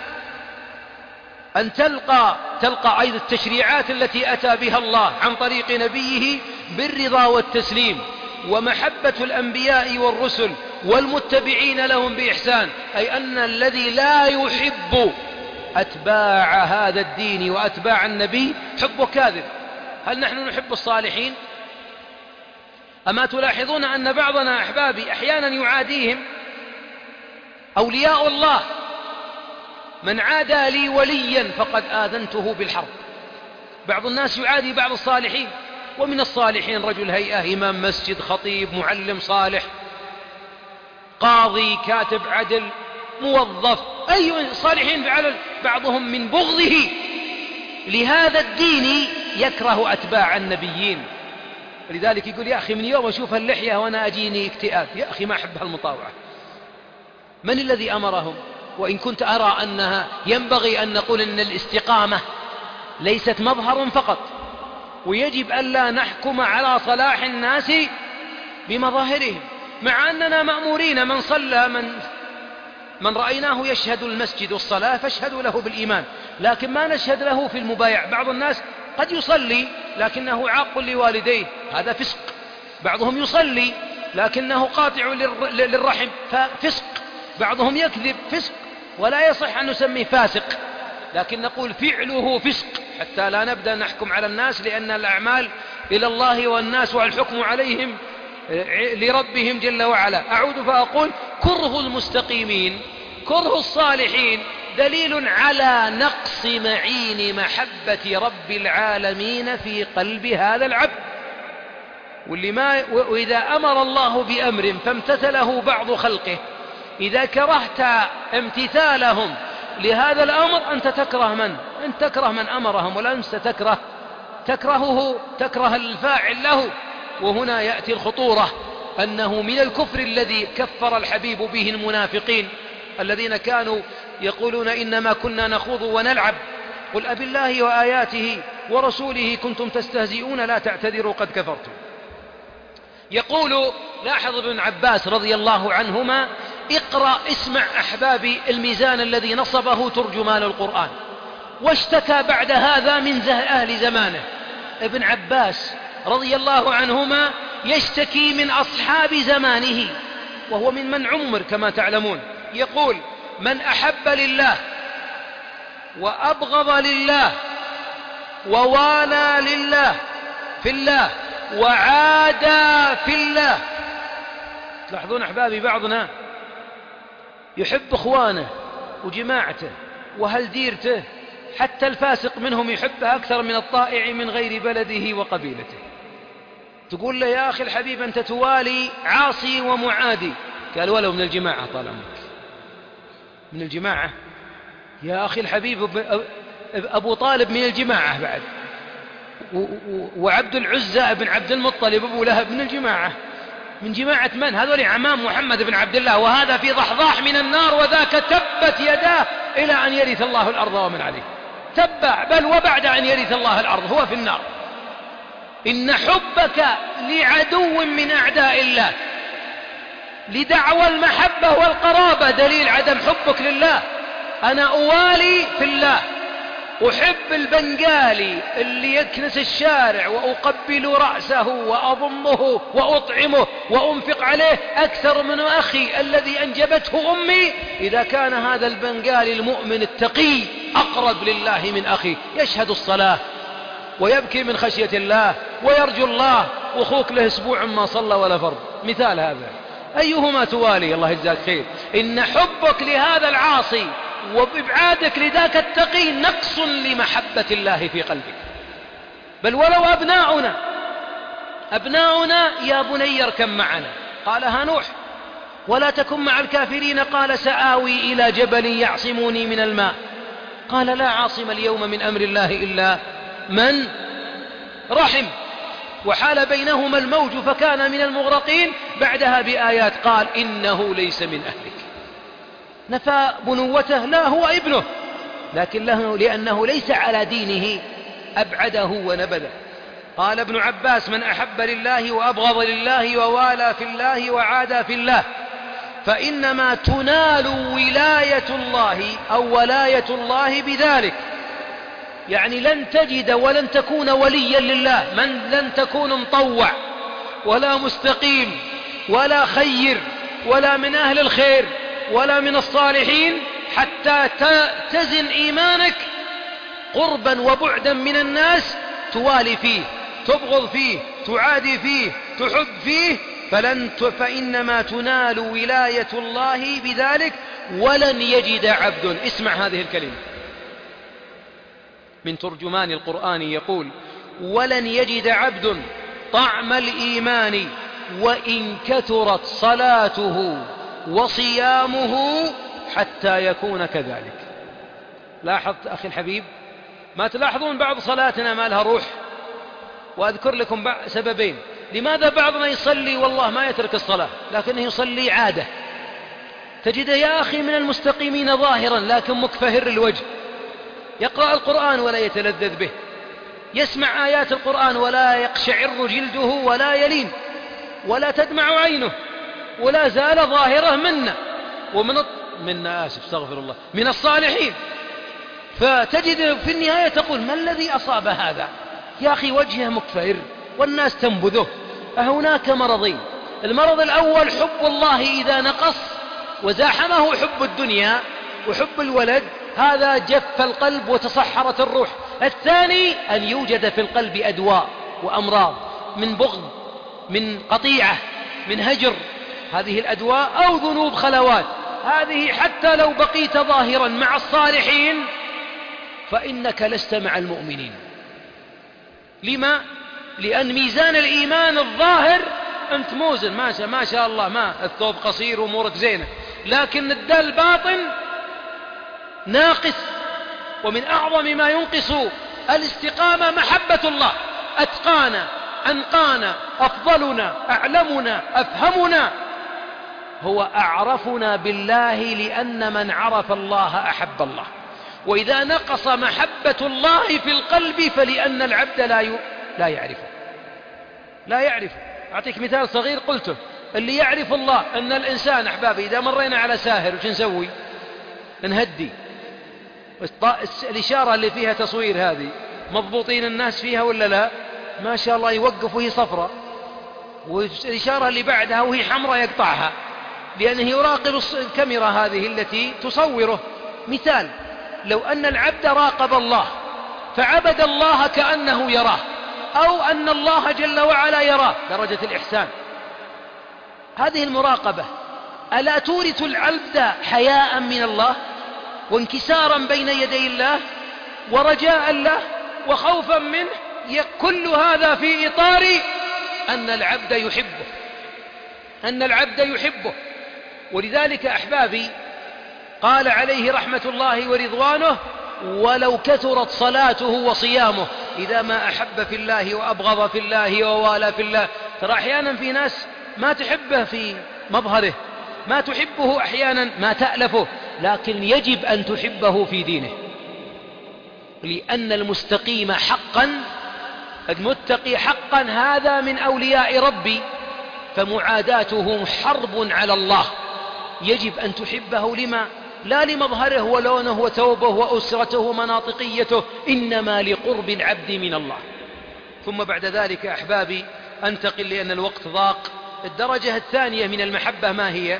B: أن تلقى, تلقى أيضا التشريعات التي أتى بها الله عن طريق نبيه بالرضا والتسليم، ومحبة الأنبياء والرسل والمتبعين لهم بإحسان. أي أن الذي لا يحب أتباع هذا الدين وأتباع النبي حب كاذب. هل نحن نحب الصالحين؟ أما تلاحظون أن بعضنا أحبابي أحيانا يعاديهم أولياء الله؟ من عادى لي وليا فقد آذنته بالحرب. بعض الناس يعادي بعض الصالحين، ومن الصالحين رجل هيئة، إمام مسجد، خطيب، معلم صالح، قاضي، كاتب عدل، موظف، أي صالحين فعل. بعضهم من بغضه لهذا الدين يكره أتباع النبيين. لذلك يقول يا أخي من يوم أشوف اللحية وأنا أجيني اكتئاب، يا أخي ما أحب هالمطاوعة. من الذي أمرهم؟ وإن كنت أرى أنها ينبغي أن نقول أن الاستقامة ليست مظهر فقط، ويجب ألا نحكم على صلاح الناس بمظاهرهم، مع أننا مأمورين من صلى من من رأيناه يشهد المسجد والصلاة فاشهدوا له بالإيمان، لكن ما نشهد له في المبايع. بعض الناس قد يصلي لكنه عاق لوالديه، هذا فسق. بعضهم يصلي لكنه قاطع للرحم، ففسق. بعضهم يكذب، فسق، ولا يصح أن نسميه فاسق، لكن نقول فعله فسق حتى لا نبدأ نحكم على الناس، لأن الأعمال إلى الله والناس والحكم عليهم لربهم جل وعلا. أعود فأقول كره المستقيمين، كره الصالحين دليل على نقص معين محبة رب العالمين في قلب هذا العبد. واللي ما وإذا أمر الله بأمر فامتثله بعض خلقه، إذا كرهت امتثالهم لهذا الأمر أنت تكره من أنت تكره من أمرهم، ولا أنت تكره تكرهه تكره الفاعل له. وهنا يأتي الخطورة، أنه من الكفر الذي كفر الحبيب به المنافقين الذين كانوا يقولون إنما كنا نخوض ونلعب، قل أب الله وآياته ورسوله كنتم تستهزئون لا تعتذروا قد كفرتم. يقول لاحظ ابن عباس رضي الله عنهما: اقرأ اسمع أحبابي الميزان الذي نصبه ترجمان القرآن، واشتكى بعد هذا من أهل زمانه. ابن عباس رضي الله عنهما يشتكي من أصحاب زمانه، وهو من من عمر كما تعلمون. يقول: من أحب لله وأبغض لله ووالى لله في الله وعادى في الله. تلاحظون أحبابي بعضنا يحب إخوانه وجماعته وهل ديرته، حتى الفاسق منهم يحبه أكثر من الطائع من غير بلده وقبيلته. تقول له: يا أخي الحبيب أنت توالي عاصي ومعادي. قال: ولو من الجماعة طال عمرك. من الجماعة؟ يا أخي الحبيب أبو طالب من الجماعة بعد، وعبد العزى بن عبد المطلب أبو لهب من الجماعة. من جماعة من؟ هذول عمام محمد بن عبد الله، وهذا في ضحضاح من النار، وذاك تبت يداه إلى أن يرث الله الأرض ومن عليه. تبع بل وبعد أن يرث الله الأرض هو في النار. إن حبك لعدو من أعداء الله لدعوى المحبة والقرابة دليل عدم حبك لله. أنا أوالي في الله، أحب البنغالي اللي يكنس الشارع وأقبل رأسه وأضمه وأطعمه وأنفق عليه أكثر من أخي الذي أنجبته أمي، إذا كان هذا البنغالي المؤمن التقي أقرب لله من أخي، يشهد الصلاة ويبكي من خشية الله ويرجو الله، وأخوك له أسبوع ما صلى ولا فرض. مثال هذا، أيهما توالي؟ الله يجزاك خير. إن حبك لهذا العاصي وبإبعادك لذاك التقي نقص لمحبة الله في قلبك. بل ولو أبناؤنا أبناؤنا يا بني اركب معنا، قالها نوح، ولا تكن مع الكافرين، قال سآوي إلى جبل يعصمني من الماء، قال لا عاصم اليوم من أمر الله إلا من رحم، وحال بينهما الموج فكان من المغرقين. بعدها بآيات قال إنه ليس من أهلك، نفى بنوته، لا هو ابنه، لكن له لأنه ليس على دينه أبعده ونبذه. قال ابن عباس: من أحب لله وأبغض لله ووالى في الله وعادى في الله فإنما تنال ولاية الله أو ولاية الله بذلك. يعني لن تجد ولن تكون وليا لله، من لن تكون مطوع ولا مستقيم ولا خير ولا من أهل الخير ولا من الصالحين حتى تزن إيمانك قربا وبعدا من الناس، توالي فيه، تبغض فيه، تعادي فيه، تحب فيه، فلن ت... فإنما تنال ولاية الله بذلك. ولن يجد عبد، اسمع هذه الكلمة من ترجمان القرآن، يقول: ولن يجد عبد طعم الإيمان وإن كثرت صلاته وصيامه حتى يكون كذلك. لاحظت أخي الحبيب، ما تلاحظون بعض صلاتنا ما لها روح؟ وأذكر لكم سببين لماذا بعضنا يصلي والله ما يترك الصلاة، لكنه يصلي عادة. تجده يا أخي من المستقيمين ظاهرا لكن مكفهر الوجه، يقرأ القرآن ولا يتلذذ به، يسمع آيات القرآن ولا يقشعر جلده ولا يلين ولا تدمع عينه، ولا زال ظاهره منا ومن منا آسف استغفر الله من الصالحين. فتجد في النهاية تقول: ما الذي أصاب هذا؟ يا أخي وجهه مكفهر والناس تنبذه. هناك مرضين: المرض الأول حب الله إذا نقص وزاحمه حب الدنيا وحب الولد، هذا جف القلب وتصحرت الروح. الثاني أن يوجد في القلب أدواء وأمراض من بغض، من قطيعة، من هجر، هذه الأدواء أو ذنوب خلوات، هذه حتى لو بقيت ظاهرا مع الصالحين فإنك لست مع المؤمنين. لما؟ لأن ميزان الإيمان الظاهر أنت موزن، ما شاء, ما شاء الله، ما الثوب قصير وأمورك زينة، لكن الدل باطن ناقص. ومن أعظم ما ينقص الاستقامة محبة الله. أتقانا، أنقانا، أفضلنا، أعلمنا، أفهمنا هو أعرفنا بالله، لأن من عرف الله أحب الله. وإذا نقص محبة الله في القلب فلأن العبد لا لا يعرفه لا يعرفه. أعطيك مثال صغير قلته: اللي يعرف الله أن الإنسان أحبابي إذا مرينا على ساهر وش نسوي؟ نهدي. الإشارة اللي فيها تصوير هذه مضبوطين الناس فيها ولا لا؟ ما شاء الله يوقف وهي صفرة، والإشارة اللي بعدها وهي حمراء يقطعها، لأنه يراقب الكاميرا هذه التي تصوره. مثال: لو أن العبد راقب الله فعبد الله كأنه يراه، أو أن الله جل وعلا يراه، درجة الإحسان. هذه المراقبة ألا تورث العبد حياء من الله وانكسارا بين يدي الله ورجاء له وخوفا منه؟ كل هذا في إطار أن العبد يحبه أن العبد يحبه ولذلك أحبابي قال عليه رحمة الله ورضوانه: ولو كثرت صلاته وصيامه إذا ما أحب في الله وأبغض في الله ووالى في الله. ترى أحيانا في ناس ما تحبه في مظهره، ما تحبه أحيانا ما تألفه، لكن يجب أن تحبه في دينه، لأن المستقيم حقا، المتقي حقا، هذا من أولياء ربي، فمعاداته حرب على الله. يجب أن تحبه لما؟ لا لمظهره ولونه وثوبه وأسرته ومناطقيته، إنما لقرب العبد من الله. ثم بعد ذلك أحبابي أنتقل لأن الوقت ضاق. الدرجة الثانية من المحبة ما هي؟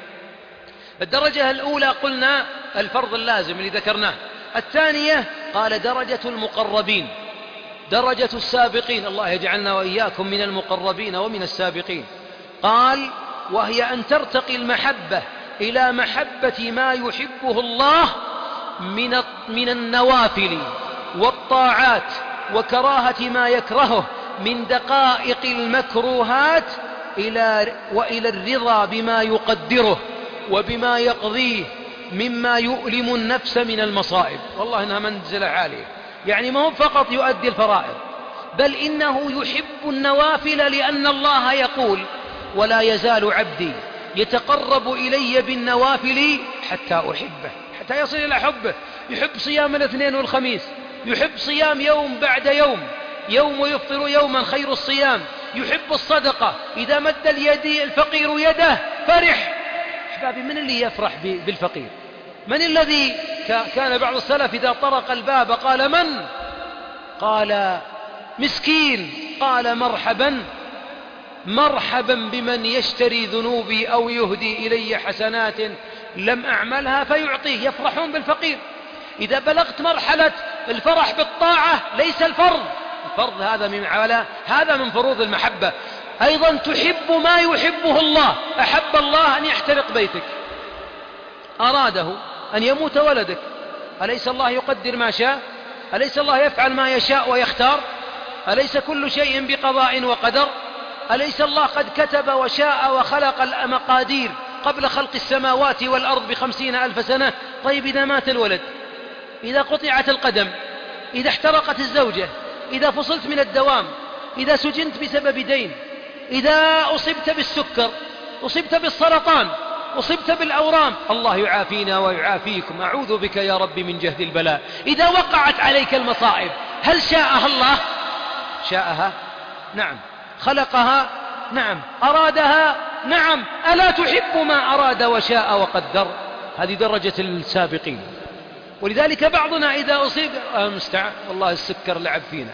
B: الدرجة الأولى قلنا الفرض اللازم اللي ذكرناه. الثانية قال درجة المقربين، درجة السابقين، الله يجعلنا وإياكم من المقربين ومن السابقين. قال: وهي أن ترتقي المحبة إلى محبة ما يحبه الله من من النوافل والطاعات، وكراهة ما يكرهه من دقائق المكروهات، إلى وإلى الرضا بما يقدره وبما يقضيه مما يؤلم النفس من المصائب. والله إنها منزلة عالية، يعني ما هو فقط يؤدي الفرائض، بل إنه يحب النوافل، لأن الله يقول: ولا يزال عبدي يتقرب إلي بالنوافل حتى أحبه، حتى يصل إلى حبه. يحب صيام الاثنين والخميس، يحب صيام يوم بعد يوم، يوم ويفطر يوما خير الصيام، يحب الصدقة، إذا مد اليد الفقير يده فرح. أحبابي، من اللي يفرح بالفقير؟ من الذي كان بعض السلف إذا طرق الباب قال: من؟ قال: مسكين. قال: مرحبا مرحبا بمن يشتري ذنوبي أو يهدي إلي حسنات لم أعملها فيعطيه. يفرحون بالفقير. إذا بلغت مرحلة الفرح بالطاعة ليس الفرض، الفرض هذا من على هذا من فروض المحبة. أيضا تحب ما يحبه الله. أحب الله أن يحترق بيتك، أراده أن يموت ولدك، أليس الله يقدر ما شاء؟ أليس الله يفعل ما يشاء ويختار؟ أليس كل شيء بقضاء وقدر؟ أليس الله قد كتب وشاء وخلق المقادير قبل خلق السماوات والأرض بخمسين ألف سنة؟ طيب إذا مات الولد، إذا قطعت القدم، إذا احترقت الزوجة، إذا فصلت من الدوام، إذا سجنت بسبب دين، إذا أصبت بالسكر، أصبت بالسرطان، أصبت بالأورام، الله يعافينا ويعافيكم، أعوذ بك يا رب من جهد البلاء. إذا وقعت عليك المصائب، هل شاءها الله؟ شاءها؟ نعم. خلقها؟ نعم. أرادها؟ نعم. ألا تحب ما أراد وشاء وقدر؟ هذه درجة السابقين. ولذلك بعضنا إذا أصيب المستعان، والله السكر لعب فينا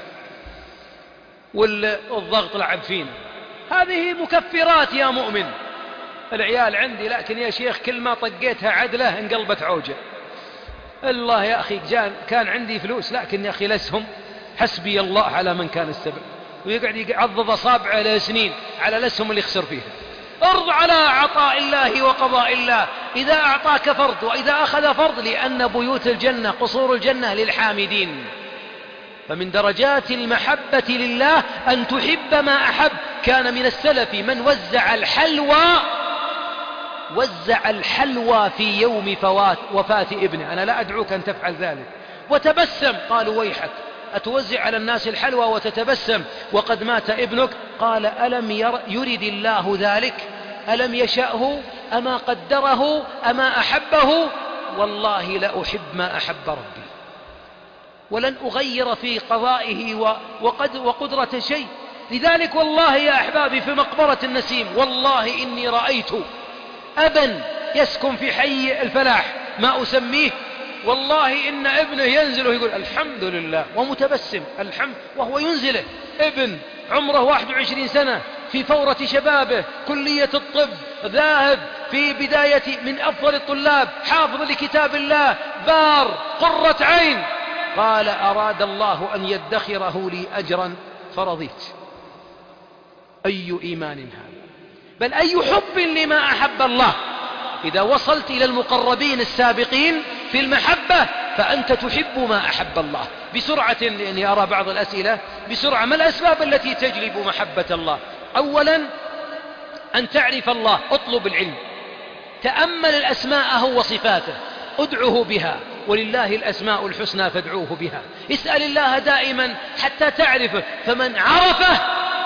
B: والضغط لعب فينا، هذه مكفرات يا مؤمن. العيال عندي، لكن يا شيخ كل ما طقيتها عدلة انقلبت عوجة. الله يا أخي كان عندي فلوس، لكن يا أخي الأسهم حسبي الله على من كان السبب. ويقعد يعضض أصابعه لسنين على الأسهم اللي يخسر فيها. ارض على عطاء الله وقضاء الله، إذا أعطاك فرض وإذا أخذ فرض، لأن بيوت الجنة قصور الجنة للحامدين. فمن درجات المحبة لله أن تحب ما أحب. كان من السلف من وزع الحلوى وزع الحلوى في يوم فوات وفاة ابنه، أنا لا أدعوك أن تفعل ذلك، وتبسم. قالوا ويحك، أتوزع على الناس الحلوى وتتبسم وقد مات ابنك؟ قال ألم يرد الله ذلك؟ ألم يشأه؟ أما قدره؟ أما أحبه؟ والله لا أحب ما أحب ربي، ولن أغير في قضائه وقد وقدرة شيء. لذلك والله يا أحبابي في مقبرة النسيم والله إني رأيت أبا يسكن في حي الفلاح ما أسميه، والله إن ابنه ينزله يقول الحمد لله ومتبسم الحمد، وهو ينزله ابن عمره واحد وعشرين سنة في فورة شبابه، كلية الطب، ذاهب في بداية من أفضل الطلاب، حافظ لكتاب الله، بار، قرة عين. قال أراد الله أن يدخره لي أجرا فرضيت. أي إيمان هذا؟ بل أي حب لما أحب الله. إذا وصلت إلى المقربين السابقين في المحبة فأنت تحب ما أحب الله. بسرعة لأني أرى بعض الأسئلة، بسرعة، ما الأسباب التي تجلب محبة الله؟ أولا أن تعرف الله، اطلب العلم، تأمل الأسماءه وصفاته، ادعه بها، ولله الأسماء الحسنى فادعوه بها. اسأل الله دائما حتى تعرفه، فمن عرفه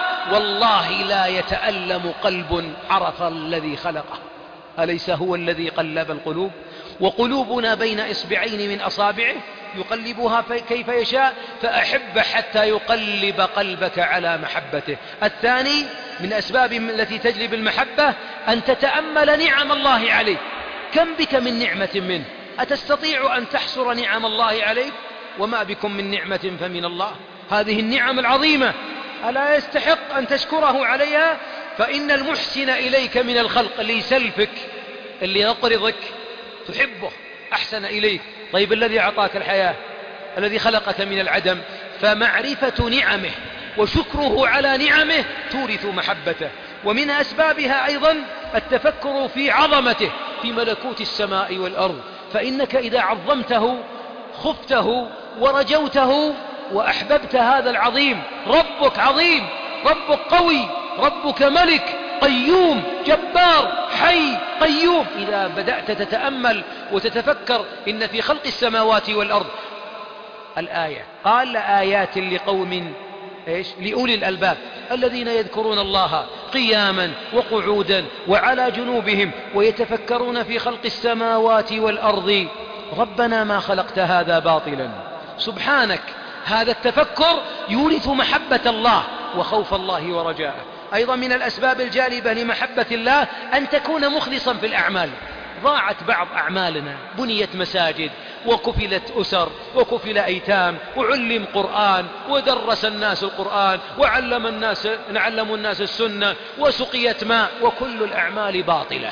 B: والله لا يتألم قلب عرف الذي خلقه. أليس هو الذي قلب القلوب؟ وقلوبنا بين إصبعين من أصابعه يقلبها كيف يشاء، فأحب حتى يقلب قلبك على محبته. الثاني من أسباب التي تجلب المحبة أن تتأمل نعم الله عليك. كم بك من نعمة منه؟ أتستطيع أن تحصر نعم الله عليك؟ وما بكم من نعمة فمن الله. هذه النعم العظيمة ألا يستحق أن تشكره عليها؟ فإن المحسن إليك من الخلق اللي يسلفك، اللي يقرضك، تحبه، أحسن إليك. طيب الذي أعطاك الحياة، الذي خلقك من العدم، فمعرفة نعمه وشكره على نعمه تورث محبته. ومن أسبابها أيضا التفكر في عظمته، في ملكوت السماء والأرض، فإنك إذا عظمته خفته ورجوته وأحببت هذا العظيم. ربك عظيم، ربك قوي، ربك ملك قيوم جبار حي قيوم. إذا بدأت تتأمل وتتفكر إن في خلق السماوات والأرض الآية، قال آيات لقوم إيش؟ لأولي الألباب الذين يذكرون الله قياما وقعودا وعلى جنوبهم ويتفكرون في خلق السماوات والأرض. ربنا ما خلقت هذا باطلا سبحانك. هذا التفكر يورث محبة الله وخوف الله ورجاءه. أيضا من الأسباب الجالبة لمحبة الله أن تكون مخلصا في الأعمال. ضاعت بعض أعمالنا، بنيت مساجد وكفلت أسر وكفل أيتام وعلم قرآن ودرس الناس القرآن وعلم الناس نعلم الناس السنة وسقيت ماء، وكل الأعمال باطلة.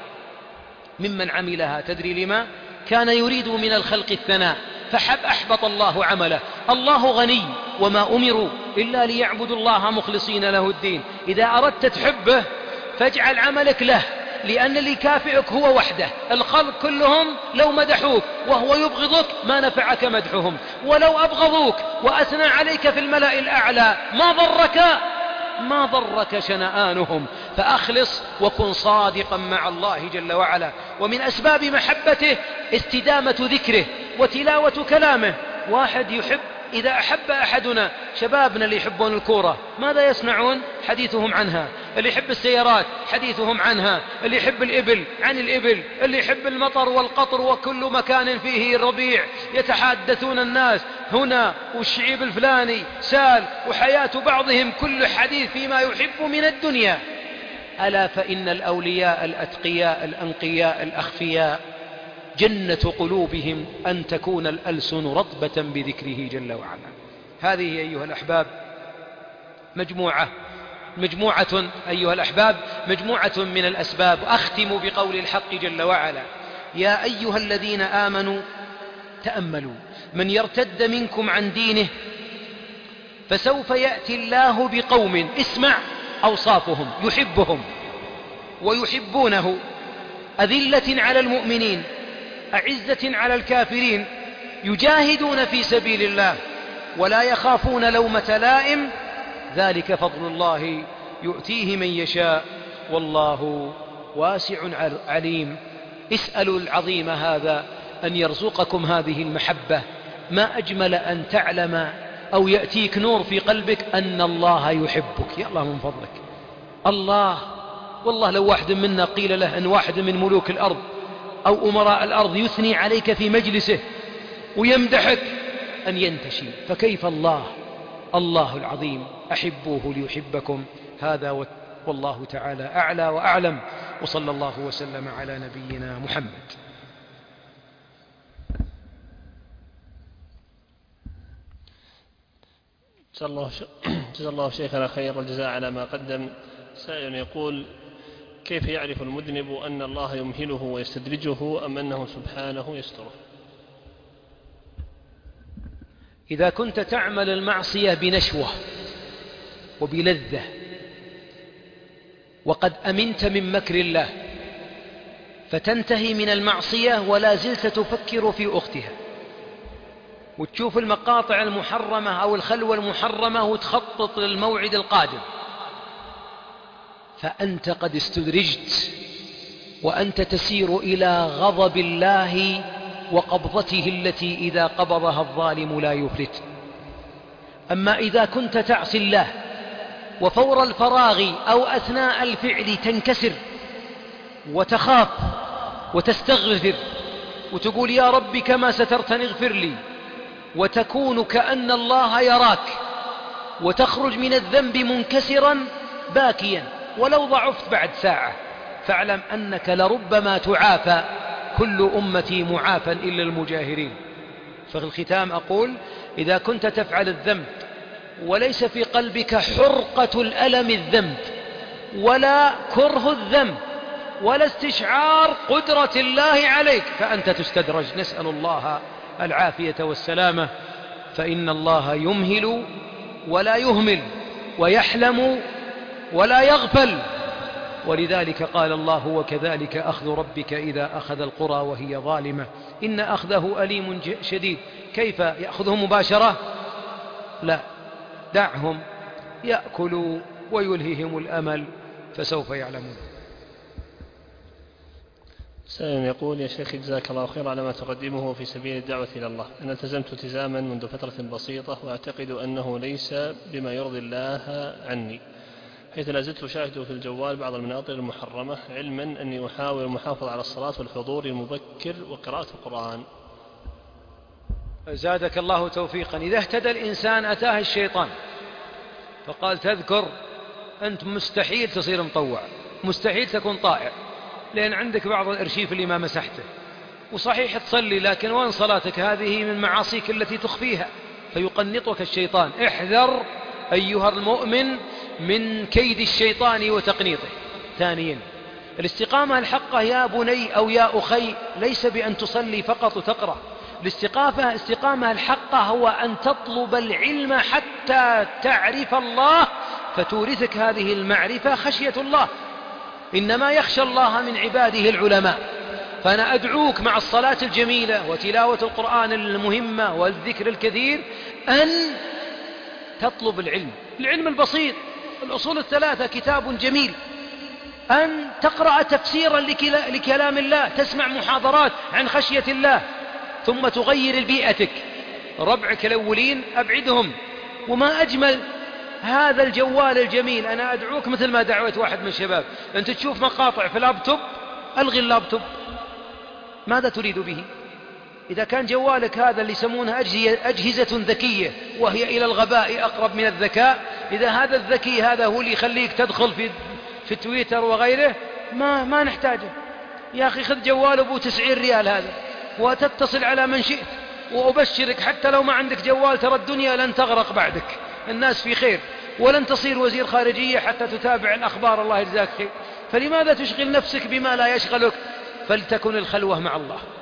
B: ممن عملها تدري لما؟ كان يريد من الخلق الثناء فحب أحبط الله عمله. الله غني وما أمروا إلا ليعبدوا الله مخلصين له الدين. إذا أردت تحبه فاجعل عملك له، لأن اللي كافئك هو وحده. الخلق كلهم لو مدحوك وهو يبغضك ما نفعك مدحهم، ولو أبغضوك وأثنى عليك في الملأ الأعلى ما ضرك ما ضرك شنآنهم. فأخلص وكن صادقا مع الله جل وعلا. ومن أسباب محبته استدامة ذكره وتلاوة كلامه. واحد يحب، إذا أحب أحدنا، شبابنا اللي يحبون الكورة ماذا يصنعون؟ حديثهم عنها. اللي يحب السيارات حديثهم عنها. اللي يحب الإبل عن الإبل. اللي يحب المطر والقطر وكل مكان فيه ربيع يتحدثون الناس هنا والشعيب الفلاني سال، وحياة بعضهم كل حديث فيما يحب من الدنيا. ألا فإن الأولياء الأتقياء الأنقياء الأخفياء جنة قلوبهم أن تكون الألسن رطبة بذكره جل وعلا. هذه أيها الأحباب مجموعة مجموعة أيها الأحباب مجموعة من الأسباب. أختم بقول الحق جل وعلا: يا أيها الذين آمنوا تأملوا من يرتد منكم عن دينه فسوف يأتي الله بقوم، اسمع أوصافهم، يحبهم ويحبونه، أذلة على المؤمنين أعزة على الكافرين، يجاهدون في سبيل الله ولا يخافون لومة لائم، ذلك فضل الله يؤتيه من يشاء والله واسع عليم. اسألوا العظيم هذا أن يرزقكم هذه المحبة. ما أجمل أن تعلم أو يأتيك نور في قلبك أن الله يحبك. يا الله من فضلك الله، والله لو واحد منا قيل له أن واحد من ملوك الأرض أو أمراء الأرض يثني عليك في مجلسه ويمدحك أن ينتشي، فكيف الله؟ الله العظيم أحبوه ليحبكم. هذا والله تعالى أعلى وأعلم، وصلى الله وسلم على نبينا محمد.
A: جزا الله جزا الله شيخنا خير الجزاء على ما قدم. سائل يقول: كيف يعرف المذنب أن الله يمهله ويستدرجه أم أنه سبحانه يستره؟
B: إذا كنت تعمل المعصية بنشوة وبلذة وقد أمنت من مكر الله فتنتهي من المعصية ولا زلت تفكر في أختها، وتشوف المقاطع المحرمة أو الخلوة المحرمة وتخطط للموعد القادم، فأنت قد استدرجت وأنت تسير إلى غضب الله وقبضته التي إذا قبضها الظالم لا يفلت. أما إذا كنت تعصي الله وفور الفراغ أو أثناء الفعل تنكسر وتخاف وتستغفر وتقول يا رب كما سترتني اغفر لي، وتكون كأن الله يراك، وتخرج من الذنب منكسرا باكيا ولو ضعفت بعد ساعة، فاعلم أنك لربما تعافى. كل أمتي معافى إلا المجاهرين. ففي الختام أقول: إذا كنت تفعل الذنب وليس في قلبك حرقة الألم الذنب ولا كره الذنب ولا استشعار قدرة الله عليك فأنت تستدرج. نسأل الله العافية والسلامة، فإن الله يمهل ولا يهمل ويحلم ولا يغفل، ولذلك قال الله: وكذلك أخذ ربك إذا أخذ القرى وهي ظالمة إن أخذه أليم شديد. كيف يأخذهم مباشرة؟ لا، دعهم يأكلوا ويلههم الأمل فسوف يعلمون.
A: سائل يقول: يا شيخ جزاك الله خير على ما تقدمه في سبيل الدعوة إلى الله. أنا التزمت التزاما منذ فترة بسيطة وأعتقد أنه ليس بما يرضي الله عني، حيث لا زلت أشاهد في الجوال بعض المناطق المحرمة، علما أني أحاول المحافظة على الصلاة والحضور المبكر وقراءة القرآن.
B: زادك الله توفيقا. إذا اهتدى الإنسان أتاه الشيطان فقال: تذكر أنت مستحيل تصير مطوع، مستحيل تكون طائع، لأن عندك بعض الأرشيف اللي ما مسحته، وصحيح تصلي لكن وين صلاتك؟ هذه من معاصيك التي تخفيها، فيقنطك الشيطان. احذر أيها المؤمن من كيد الشيطان وتقنيطه. ثانيا، الاستقامة الحقة يا بني أو يا أخي ليس بأن تصلي فقط وتقرأ. الاستقامة استقامة الحقة هو أن تطلب العلم حتى تعرف الله فتورثك هذه المعرفة خشية الله. إنما يخشى الله من عباده العلماء. فأنا أدعوك مع الصلاة الجميلة وتلاوة القرآن المهمة والذكر الكثير أن تطلب العلم، العلم البسيط، الأصول الثلاثة كتاب جميل، أن تقرأ تفسيرا لكلام الله، تسمع محاضرات عن خشية الله، ثم تغير بيئتك. ربعك الأولين أبعدهم. وما أجمل هذا الجوال الجميل. أنا أدعوك مثل ما دعوت واحد من الشباب، أنت تشوف مقاطع في اللابتوب، ألغي اللابتوب. ماذا تريد به؟ إذا كان جوالك هذا اللي يسمونها أجهزة ذكية وهي إلى الغباء أقرب من الذكاء، إذا هذا الذكي هذا هو اللي يخليك تدخل في في تويتر وغيره، ما ما نحتاجه. يا أخي خذ جوال أبو تسعين ريال هذا وتتصل على من شئت، وأبشرك حتى لو ما عندك جوال ترى الدنيا لن تغرق بعدك، الناس في خير، ولن تصير وزير خارجية حتى تتابع الأخبار. الله يجزاك خير. فلماذا تشغل نفسك بما لا يشغلك؟ فلتكن الخلوة مع الله.